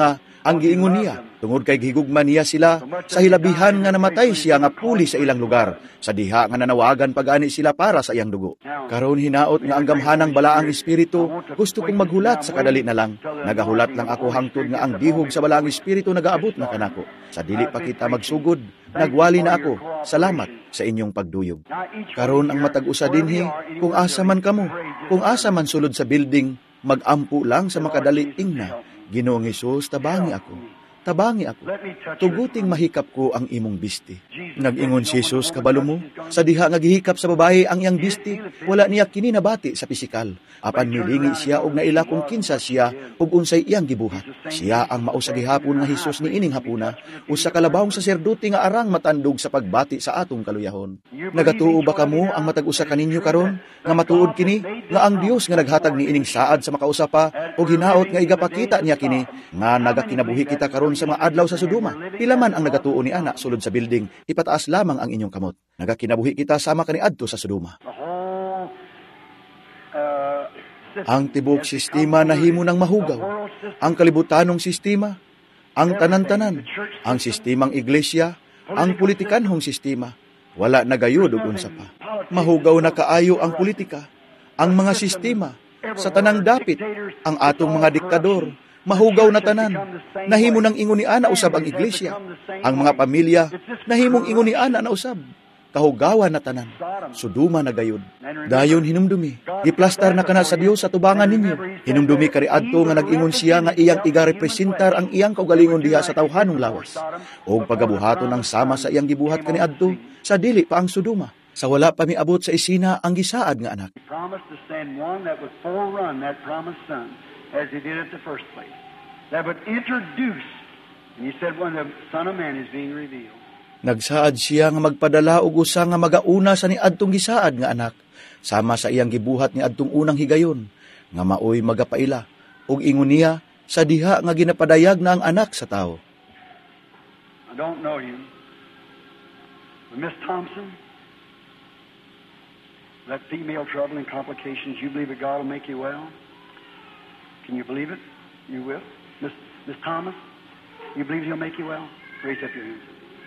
Ang giingon niya, tungod kay gihigugma niya sila, sa hilabihan nga namatay siya nga puli sa ilang lugar, sa diha nga nanawagan pag-ani sila para sa iyang dugo. Karon hinaot nga ang gamhanang balaang espiritu, gusto kong maghulat sa kadali na lang. Nagahulat lang ako hangtod nga ang dihog sa balaang espiritu nagaabot na kanako. Sa dili pa kita magsugod, nagwali na ako. Salamat sa inyong pagduyog. Karon ang matag-usa dinhi, kung asa man kamo, kung asa man sulod sa building, mag-ampo lang sa makadali ingna. Ginoong Hesus, tabangi ako. Tabangi ako. Tuguting mahikap ko ang imong bisti. Nag-ingon si Jesus, kabalo mo, sa diha nga gihikap sa babae ang iyang bisti, wala niya kini nabati sa pisikal. Apan milingi siya og naila kung kinsa siya ug unsay iyang gibuhat. Siya ang mao sa gihapon nga Hesus ni ining hapuna, usa ka labahong saserdote nga arang matandog sa pagbati sa atong kaluyahon. Nagatuo ba kamo ang matag-usa kaninyo karon nga matuod kini nga ang Dios nga naghatag ni ining saad sa makausapa ug hinaot nga igapakita niya kini nga nagakinabuhi kita karon sa mga adlaw sa Sodoma. Pila man ang nagatuo ni ana sulod sa building, ipataas lamang ang inyong kamot. Nagakinabuhi kita sama kaniadto sa Sodoma. Ang tibuok sistema nahimo ng mahugaw. Ang kalibutanong sistema, ang tanan-tanan, ang sistemang iglesia, ang politikanhong sistema. Wala nagayod og unsa pa. Mahugaw na kaayo ang politika, ang mga sistema, sa tanang dapit, ang atong mga diktador, mahugaw na tanan. Nahimo ng ingon ni ana usab ang iglesia. Ang mga pamilya, nahimong ingon ni ana na usab. Kahugawan na tanan. Sodoma na gayud. Dayon hinumdumi. Giplastar na kana sa Dios sa tubangan ninyo. Hinumdumi kari adto nga nag-ingon siya nga iyang igarepresentar ang iyang kaugalingon diha sa tawhanong lawas. Og pagabuhaton ang sama sa iyang gibuhat kani adto sa dili pa ang Sodoma. Sa wala pa miabot sa isina ang gisaad nga anak. He promised to send one that would forerun that promised son, as he did at the first place. That would introduce, and he said when the Son of Man is being revealed. Nagsaad siya nga magpadala og usa nga magauna sa niadtong gisaad nga anak, sama sa iyang gibuhat ni adtong unang higayon, nga maoy magapaila, ug ingon niya sa diha nga ginapadayag na ang anak sa tao. I don't know you, but Miss Thompson, that female trouble and complications, you believe that God will make you well? Can you believe it? You will? Miss, Miss Thomas, you believe He'll make you well? Raise up your hands.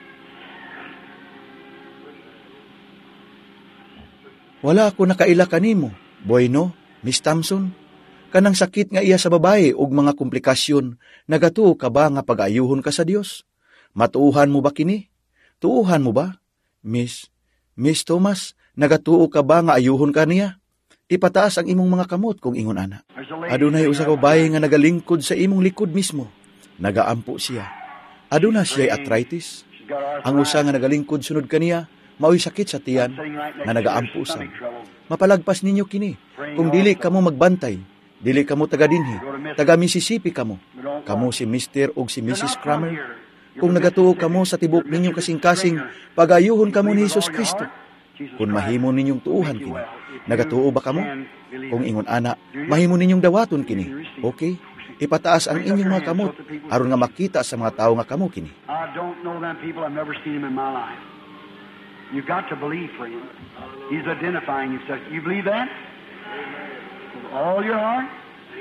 Wala ako nakaila kanimo, Bueno, Miss Thompson. Kanang sakit nga iya sa babae ug mga komplikasyon, nagatuo ka ba nga pag-ayuhon ka sa Dios? Matuuhan mo ba kini? Tuuhan mo ba? Miss, Miss Thomas, nagatuo ka ba nga ayuhon ka niya? Ipataas ang imong mga kamot kung ingon ana. Adunay usa ka babae nga nagalingkod sa imong likod mismo. Nagaampo siya. Aduna siya arthritis. Ang usa nga nagalingkod sunod kaniya, maoy sakit sa tiyan nga nagaampo sa. Mapalagpas ninyo kini. Kung dili kamo magbantay, dili kamo taga dinhi, taga Mississippi kamo. Kamo si Mister ug si Missus Kramer. Kung nagatuo kamo sa tibok ninyong kasing-kasing, pagayuhon kamo ni Hesus Kristo. Kung mahimo ninyong tuuhan kini, nagatuo ba kamo? Kung ingon ana, mahimo ninyong dawaton kini. Okay? Ipataas ang inyong mga kamot aron nga makita sa mga tawo nga kamo kini. I don't know them people. I've never seen them in my life. You've got to believe, friend. He's identifying himself. You believe that? With all your heart?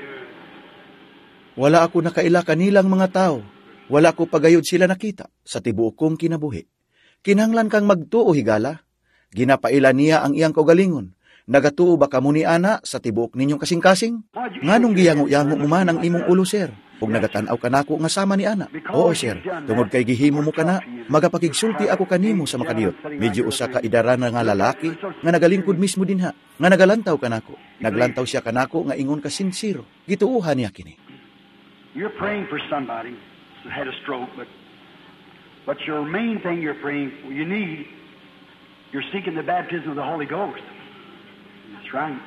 Wala ako nakaila kanilang mga tao. Wala ko pagayod sila nakita sa tibuok kong kinabuhi. Kinahanglan kang magtuo higala. Ginapaila niya ang iyang kaugalingon. Nagatuo ba kamo ni ana sa tibuok ninyong kasing-kasing? Nganong giyango-yango mo man ang imong ulo, sir? Ug nagatanaw kanako nga sama ni ana. Oo, sir. Tungod kay gihimo mo kana, magapakigsulti ako kanimo sa makadiyot. Medyo usa ka idara na nga lalaki nga nagalingkod mismo dinha, nga nagalantaw kanako. Naglantaw siya kanako nga ingon ka sinsiro. Gituuhan niya kini. You're praying for somebody who had a stroke, but but your main thing you're praying for, you need, you're seeking the baptism of the Holy Ghost. That's right.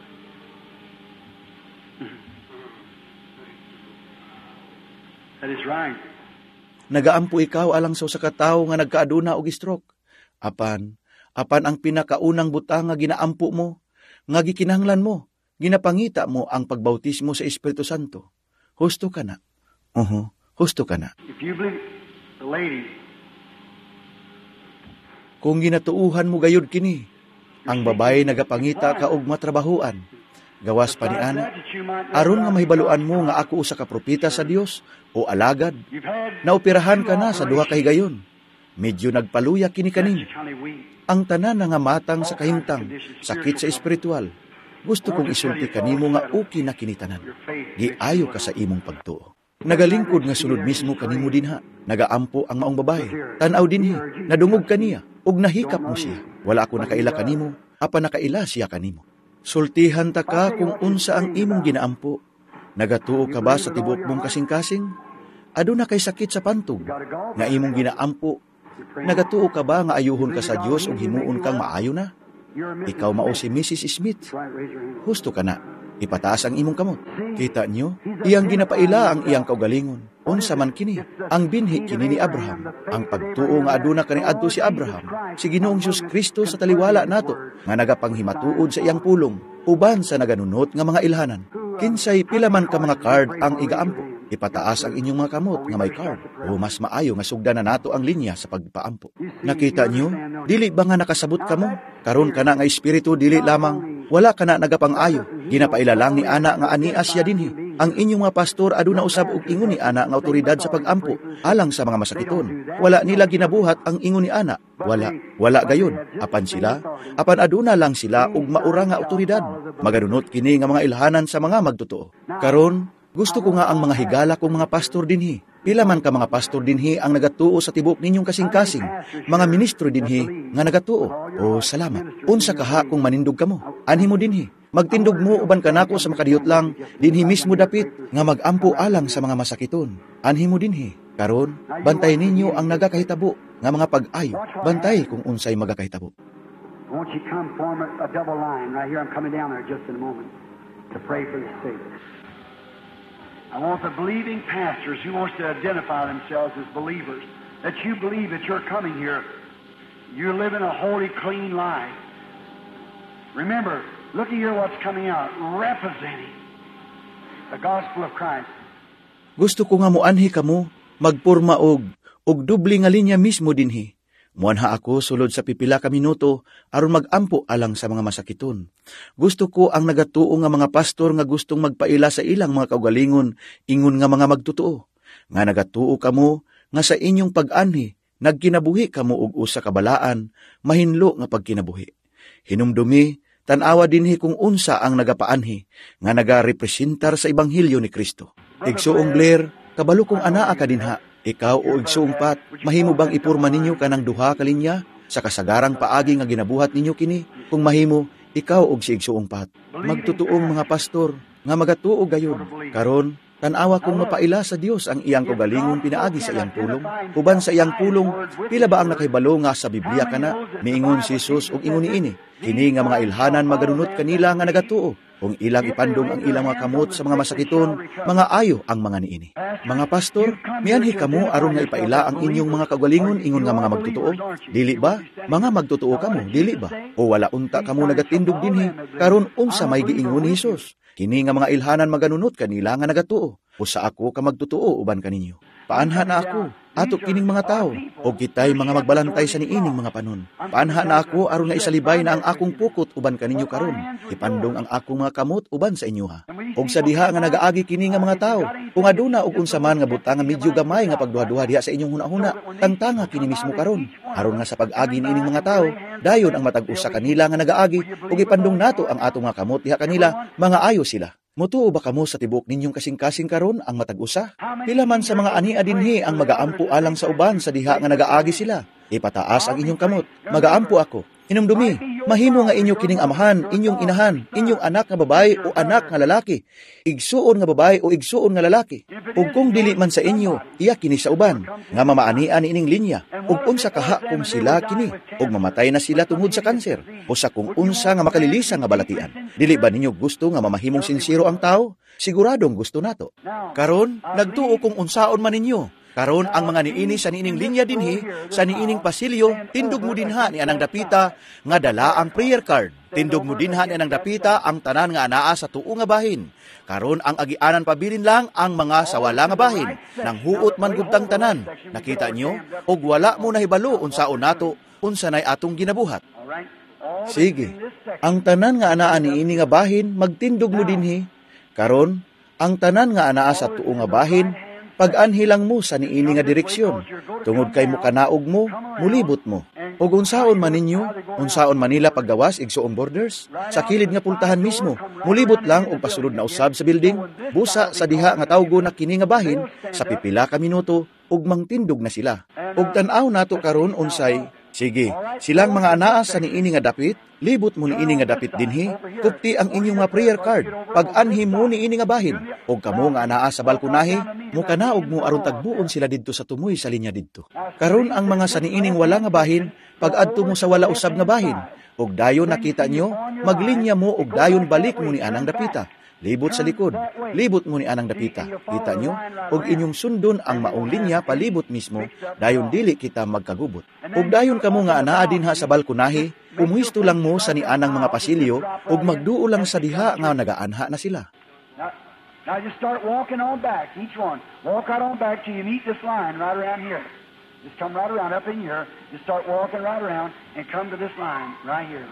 That is right. Nagaampo ikaw alang sa usa ka tawo nga nagkaaduna og stroke. Apan, apan ang pinakaunang butang nga ginaampo mo, nga gikinahanglan mo, ginapangita mo ang pagbautismo sa Espiritu Santo. Husto ka na. Uho, husto ka na. If you believe the lady, kung ginatuuhan mo gayud kini, ang babae nagapangita ka og matrabahuan, Gawas pa ni ana, aron nga mahibaluan mo nga ako usa ka propeta sa Dios o alagad, naoperahan ka na sa duha ka higayon. Medyo nagpaluya kini kanin. Ang tanan nga matang sa kahimtang, sakit sa espiritual. Gusto kong isulti kanimo nga okay na kinitanan. Giayo ka sa imong pagtuo. Nagalingkod nga sulod mismo kanimo dinha. Nagaampo ang maong babae. Tanaw dinhi, nadungog kaniya, ug nahikap mo siya. Wala ako nakaila kanimo, apa nakaila siya kanimo. Sultihan ta ka kung unsa ang imong ginaampo. Nagatuo ka ba sa tibok mong kasing-kasing? Aduna kay sakit sa pantog, nga imong ginaampo. Nagatuo ka ba nga ayuhon ka sa Dios ug himuon kang maayo na? Ikaw mao si Missus Smith. Husto ka na. Ipataas ang imong kamot. Kita niyo, iyang ginapaila ang iyang kaugalingon. Unsa man kini, ang binhi kini ni Abraham. Ang pagtuo nga aduna kaniadto si Abraham, si Ginoong Hesus Kristo sa taliwala nato, nga nagapanghimatuod sa iyang pulong, uban sa naganunot nga mga ilhanan. Kinsay pila man ka mga card ang igaampo. Ipataas ang inyong mga kamot nga may card, o mas maayo nga sugdan na nato ang linya sa pagpaampo. Nakita niyo, dili ba nga nakasabot kamo? Karon ka na nga espiritu, dili lamang, wala ka na nagapang-ayo. Ginapaila lang ni ana nga ania siya dinhi. Ang inyong mga pastor aduna usab og ingon ni ana nga awtoridad sa pagampo alang sa mga masakiton. Wala nila ginabuhat ang ingon ni ana. Wala, wala gayon. Apan sila, apan aduna lang sila og maura nga awtoridad. Magadunot kini nga mga ilhanan sa mga magtotoo. Karon, gusto ko nga ang mga higala kong mga pastor dinhi. Pila man ka mga pastor dinhi ang nagatuo sa tibok ninyong kasing-kasing. Mga ministro dinhi nga nagatuo. O salamat. Unsa kaha kung manindog kamo? Anhi mo dinhi. Magtindog mo uban kanako sa makadiyot lang, dinhi mismo dapit nga magampo alang sa mga masakiton. Anhi mo dinhi. Karon, bantay ninyo ang nagakahitabo nga mga pag-ayo. Bantay kung unsay magakahitabo. Won't you come form a, a double line right here? I'm coming down there just in a moment to pray for the sick. I want the believing pastors who wants to identify themselves as believers, that you believe that you're coming here. You're living a holy, clean life. Remember, look at here what's coming out, representing the gospel of Christ. Gusto ko nga muanhi kamo, magporma og, og dubli nga linya mismo dinhi. Muanha ako sulod sa pipila ka minuto aron magampo alang sa mga masakiton. Gusto ko ang nagatuo nga mga pastor nga gustong magpaila sa ilang mga kaugalingon, ingon nga mga magtotoo. Nga nagatuo kamo nga sa inyong pag-anhi, nagkinabuhi kamo og usa ka balaan, mahinlo nga pagkinabuhi. Hinumdumi, tan-awa dinhi kung unsa ang nagapaanhi, nga nagarepresentar sa Ebanghelyo ni Kristo. Igsuong Blair, kabalo kong anaa ka dinha. Ikaw o igsuong pat, mahimo bang ipurma ninyo kanang duha ka linya sa kasagarang paagi nga ginabuhat ninyo kini? Kung mahimo, ikaw og si igsuong pat. Magtutuong mga pastor nga magatuo gayon. Karon, tan-awa kong mapaila sa Dios ang iyang kaugalingon pinaagi sa iyang pulong. Uban sa iyang pulong, pila ba ang nakahibalo nga sa Biblia kana? Miingon si Jesus og ingon niini. Kini nga mga ilhanan magadunot kanila nga nagatuo. Kung ilang ipandong ang ilang mga kamot sa mga masakiton, mga ayo ang mga niini. Mga pastor, miyanhi kamo aron nga ipaila ang inyong mga kaugalingon ingon nga mga magtotoo. Dili ba? Mga magtotoo kamo, dili ba? O wala unta kamo nagatindog dinhi, karon unsa may giingon ni Jesus? Kini nga mga ilhanan maganunot kanila nga nagatuo. Usa ako ka magtotoo uban kaninyo. Paanha na ako, ato kining mga tao, o kitay mga magbalantay sa niining mga panon. Paanha na ako aron nga isalibay na ang akong pukot uban kaninyo karon. Ipandong ang akong mga kamot uban sa inyo ha. Og sa diha nga nagaagi kini nga mga tao, kung aduna og unsa man nga butang nga medyo gamay nga pagduha-duha diha sa inyong hunahuna, tangtanga kini mismo karon. Aron nga sa pag-agi niining mga tao, dayon ang matag usa kanila nga nagaagi ug ipandong nato ang atong mga kamot diha kanila, mga ayo sila. Mutuo ba kamo sa tibok ninyong kasing-kasing karon ang matag-usa? Pila man sa mga ania dinhi ang magaampo alang sa uban sa diha nga nagaagi sila. Ipataas ang inyong kamot. Magaampo ako. Hinumdumi, mahimo nga inyo kining amahan, inyong inahan, inyong anak nga babae o anak nga lalaki, igsuon nga babae o igsuon nga lalaki. Ug kung dili man sa inyo, iya kini sa uban, nga mamaanian ining linya, ug unsa kaha kung sila kini, ug mamatay na sila tungod sa kanser, o sa kung unsa nga makalilisa nga balatian. Dili ba ninyo gusto nga mamahimong sinsiro ang tao? Siguradong gusto nato. Karon, nagtuo kung unsaon man ninyo. Karon ang mga niini sa niining linya dinhi, sa niining pasilyo, tindog mo dinha ni anang dapita nga dala ang prayer card. Tindog mo dinha ni anang dapita ang tanan nga anaa sa tuo nga bahin. Karon ang agianan pabilin lang ang mga sawala nga bahin, nang huot man gubtang tanan. Nakita nyo? Og wala mo nahibalo unsaon nato, unsa nay atong ginabuhat. Sige, ang tanan nga anaa ni ini nga bahin, magtindog mo dinhi. Karon, ang tanan nga anaa sa tuo nga bahin, pag-anhilang mo sa niini nga direksyon. Tungod kay mo kanaog mo, mulibot mo. O unsaon man ninyo, unsaon Manila paggawas, igsuong borders, sa kilid nga pultahan mismo, mulibot lang og pasulod na usab sa building, busa sa diha nga tawgo na kini nga bahin, sa pipila ka minuto, ug mangtindog na sila. Ug tan-aw nato karon unsay, sige, silang mga anaa sa niini nga dapit, libot mo niini nga dapit dinhi, kupti ang inyong mga prayer card, pag-anhi mo niini nga bahin, ug kamo nga anaa sa balkonahe, mo kanaog mo aron tagbuon sila didto sa tumoy sa linya didto. Karon ang mga sa niining wala nga bahin, pag-adto mo sa wala usab nga bahin, ug dayon nakita nyo, maglinya mo ug dayon balik mo ni anang dapita. Libot sa likod, libot mo ni anang dapita. Kita nyo, ug inyong sundon ang maong linya palibot mismo, dayon dili kita magkagubot. Ug dayon kamo nga anaa dinha sa balkonahe, umuhisto lang mo sa ni anang mga pasilyo, ug magduo lang sa diha nga nagaanha na sila. Now, now just start walking on back, each one. Walk right on back till you meet this line right around here. Just come right around up in here, just start walking right around and come to this line right here.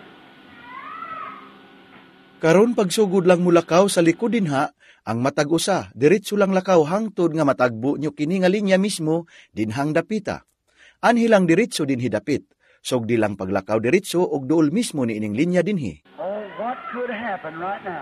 Karon pagsugod lang mulakaw sa likod dinha, ang matag usa, diretso lang lakaw hangtod nga matagbo nyo kini nga linya mismo dinhang dapita. Anhilang diretso dinhi dapit, sugdi lang paglakaw diretso og duol mismo ni ining linya dinhi. Oh, what could happen right now?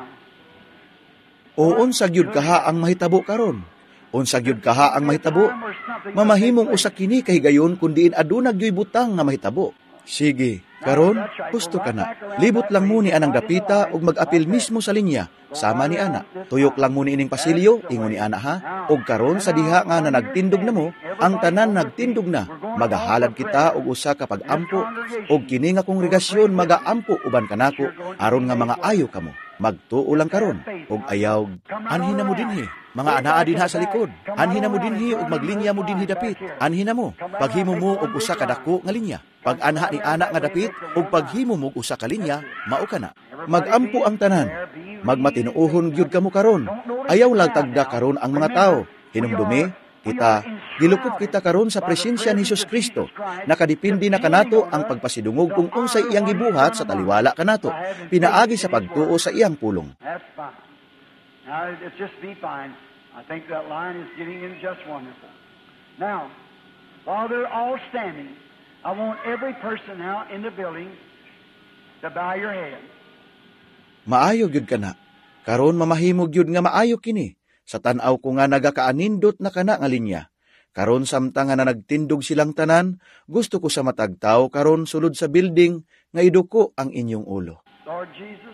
O unsa gyud kaha ang mahitabo karon? Unsa gyud kaha ang mahitabo? Mamahimong usa kini kay gayon kun diin aduna gyoy butang nga mahitabo. Sige, karon gusto ka na. Libot lang mo ni anang dapita ug mag-apil mismo sa linya. Sama ni ana. Tuyok lang mo ni ining pasilyo, ingon ni ana ha. Ug karon sa diha nga na nagtindog na mo, ang tanan nagtindog na. Magahalad kita og usa ka pag-ampo. Ug kini nga kongregasyon magaampo uban kanako aron nga mga ayo kamo. Magtuo lang karon ug ayaw anhin na mo dinhi. Mga anaa dinha sa likod. Anhin na mo dinhi ug maglinya mo dinhi dapit. Anhin na mo. Paghimo mo og usa ka dako nga linya. Pag anha ni ana nga dapit ug paghimo mo og usa ka linya, mao kana. Magampo ang tanan. Magmatinuohon gyud kamo karon. Ayaw lang tagda karon ang mga tawo. Hinumdumi kita, gilukop kita karon sa presensya ni Hesus Kristo. Nakadepende na kanato ang pagpasidungog kung unsay iyang gibuhat sa taliwala kanato. Pinaagi sa pagtuo sa iyang pulong. That's fine. Now, it's just be fine. I think that line is getting in just wonderful. Now, while they're all standing, I want every person out in the building to bow your head. Maayo gyud kana. Karon mamahimog gyud nga maayo kini. Sa tan-aw ko nga nagakaanindot na kana nga linya. Karon samtang nga na nagtindog silang tanan, gusto ko sa matagtaw karon sulod sa building nga iduko ang inyong ulo. Lord Jesus,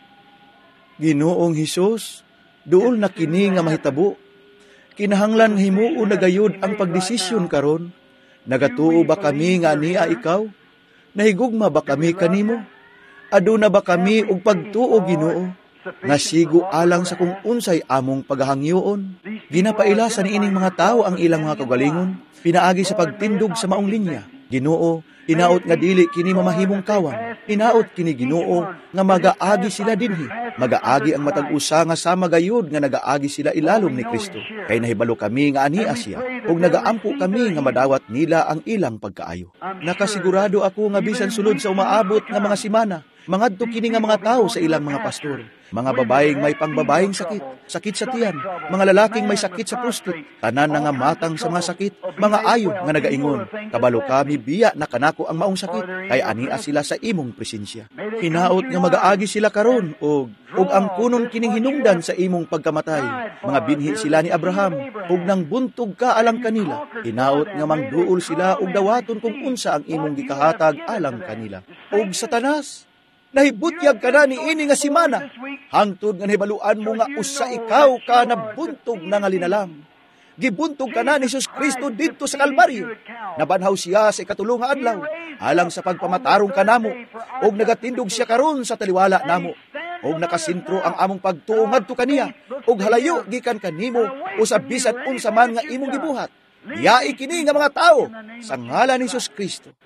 Ginoong Hesus, duol na kini nga mahitabo. Kinahanglan himuo na gayud ang pagdesisyon karon. Nagatuo ba kami nga niya ikaw? Nahigugma ba kami kanimo? Aduna ba kami og pagtuo Ginoo? Nga sigo alang sa kung unsay among paghangyoon. Ginapaila sa niining mga tao ang ilang mga kagalingon, pinaagi sa pagtindog sa maong linya. Ginoo, inaot nga dili kini mamahimong kawan. Inaot kini Ginoo nga magaagi sila dinhi. Magaagi ang matag-usa nga sama gayud nga nagaagi sila ilalom ni Kristo. Kay nahibalo kami nga ani Asya, ug nagaampo kami nga madawat nila ang ilang pagkaayo. Nakasigurado ako nga bisan sulod sa umaabot nga mga simana, mangadto kini nga mga tao sa ilang mga pastor. Mga babaeng may pangbabaeng sakit, sakit sa tiyan, mga lalaking may sakit sa prostate, tanan na nga matang sa mga sakit, mga ayo nga nagaingon, kabalo kami biya na kanako ang maong sakit, kay ania sila sa imong presensya. Hinaot nga magaagi sila karon og og ang kunon kining hinungdan sa imong pagkamatay. Mga binhi sila ni Abraham, ug nang buntog ka alang kanila. Hinaot nga mangduol sila og dawaton kung unsa ang imong gikahatag alang kanila. Og Satanas, nahibutyag ka na ni ini nga simana. Hangtod nga nahibaluan mo nga usa ikaw ka na buntog na nga linalang. Gibuntog ka na ni Jesus Kristo dito sa Kalbaryo. Nabanhaw siya sa ikatulong nga adlaw, alang sa pagpamatarong ka namo, og nagatindog siya karon sa taliwala namo. Og nakasintro ang among pagtuo ngadto kaniya, og halayo gikan kanimo usab bisan unsa man nga imong gibuhat. Yai kini nga mga tawo sa ngalan ni Jesus Kristo.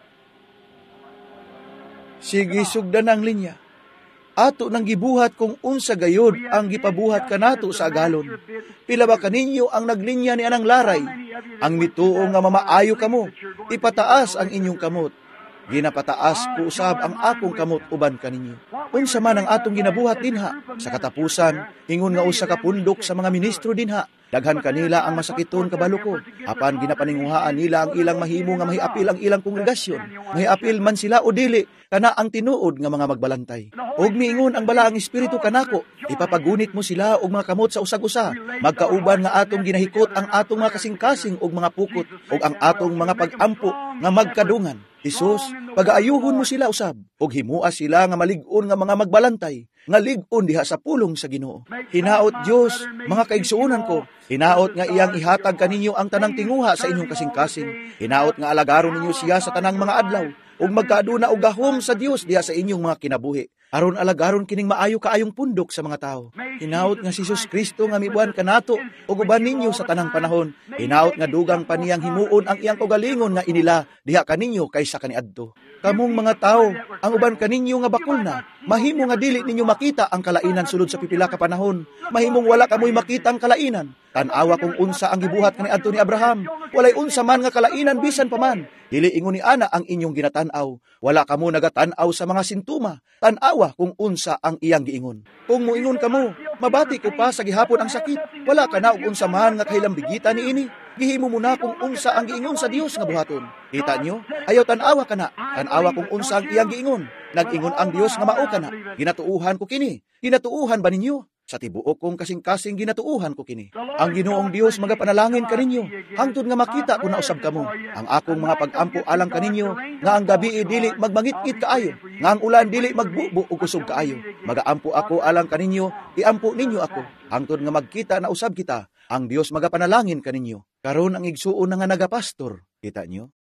Sige sugdan ang linya. Ato nang gibuhat kung unsa gayod ang gipabuhat kanato sa agalon. Pila ba kaninyo ang naglinya ni anang laray? Ang mituo nga mamaayo kamo, ipataas ang inyong kamot. Ginapataas ko usab ang akong kamot uban kaninyo. Unsa man ang atong ginabuhat dinha, sa katapusan, ingon nga usa ka pundok sa mga ministro dinha, daghan kanila ang masakiton kabalo ko. Apan ginapaninguhaan nila ang ilang mahimo nga mahiapil ang ilang kongregasyon. Mahiapil man sila o dili, kana ang tinuod nga mga magbalantay. Og miingon ang balaang espiritu kanako, ipapagunit mo sila og mga kamot sa usag-usa. Magkauban nga atong ginahikot ang atong mga kasing-kasing og mga pukot og ang atong mga pag-ampo nga magkadungan. Isus, pagaayuhon mo sila usab og himua sila nga malig-on nga mga magbalantay, nga lig-on diha sa pulong sa Ginoo. Hinaot Dios, mga kaigsuonan ko, hinaot nga iyang ihatag kaninyo ang tanang tinguha sa inyong kasing-kasing. Hinaot nga alagaron ninyo siya sa tanang mga adlaw ug magkaaduna og gahom sa Dios diha sa inyong mga kinabuhi. Aron alagaron kining maayo kaayong pundok sa mga tao. Hinaot nga si Jesus Kristo nga mibuan kanato ug uban ninyo sa tanang panahon. Hinaot nga dugang pa niyang himuon ang iyang kaugalingon nga inila diha kaninyo kaysa kaniadto. Kamong mga tao, ang uban kaninyo nga bakul na, mahimo nga dili ninyo makita ang kalainan sulod sa pipila ka panahon. Mahimong wala kamoy makita ang kalainan. Tan-awa kung unsa ang gibuhat kaniadto ni Abraham. Walay unsa man nga kalainan bisan pa man. Dili ingon ni ana ang inyong ginatan-aw. Wala kamo nagatan-aw sa mga sintuma. Tan-awa kung unsa ang iyang giingon. Kung muingon kamo, mabati ko pa sa gihapon ang sakit. Wala ka na og unsa man nga kahilambigita ni ini. Gihimo mo na kung unsa ang giingon sa Dios nga buhaton. Kita nyo? Ayaw tan-awa ka na. Tan-awa kung unsa ang iyang giingon. Nag-ingon ang Dios nga mao ka na. Ginatuuhan ko kini. Ginatuuhan ba ninyo? Sa tibuok kong kasing-kasing ginatuuhan ko kini. Ang Ginoong Dios magapanalangin kaninyo, hangtod nga makita ko na usab kamo. Ang akong mga pag-ampo alang kaninyo, nga ang gabi dili magmangit-ngit kaayo, nga ang ulan dili magbubo ug kusog kaayo. Magaampo ako alang kaninyo, iampo ninyo ako. Hangtod nga magkita na usab kita, ang Dios magapanalangin kaninyo. Karon ang igsuon na nga nagapastor, kita nyo?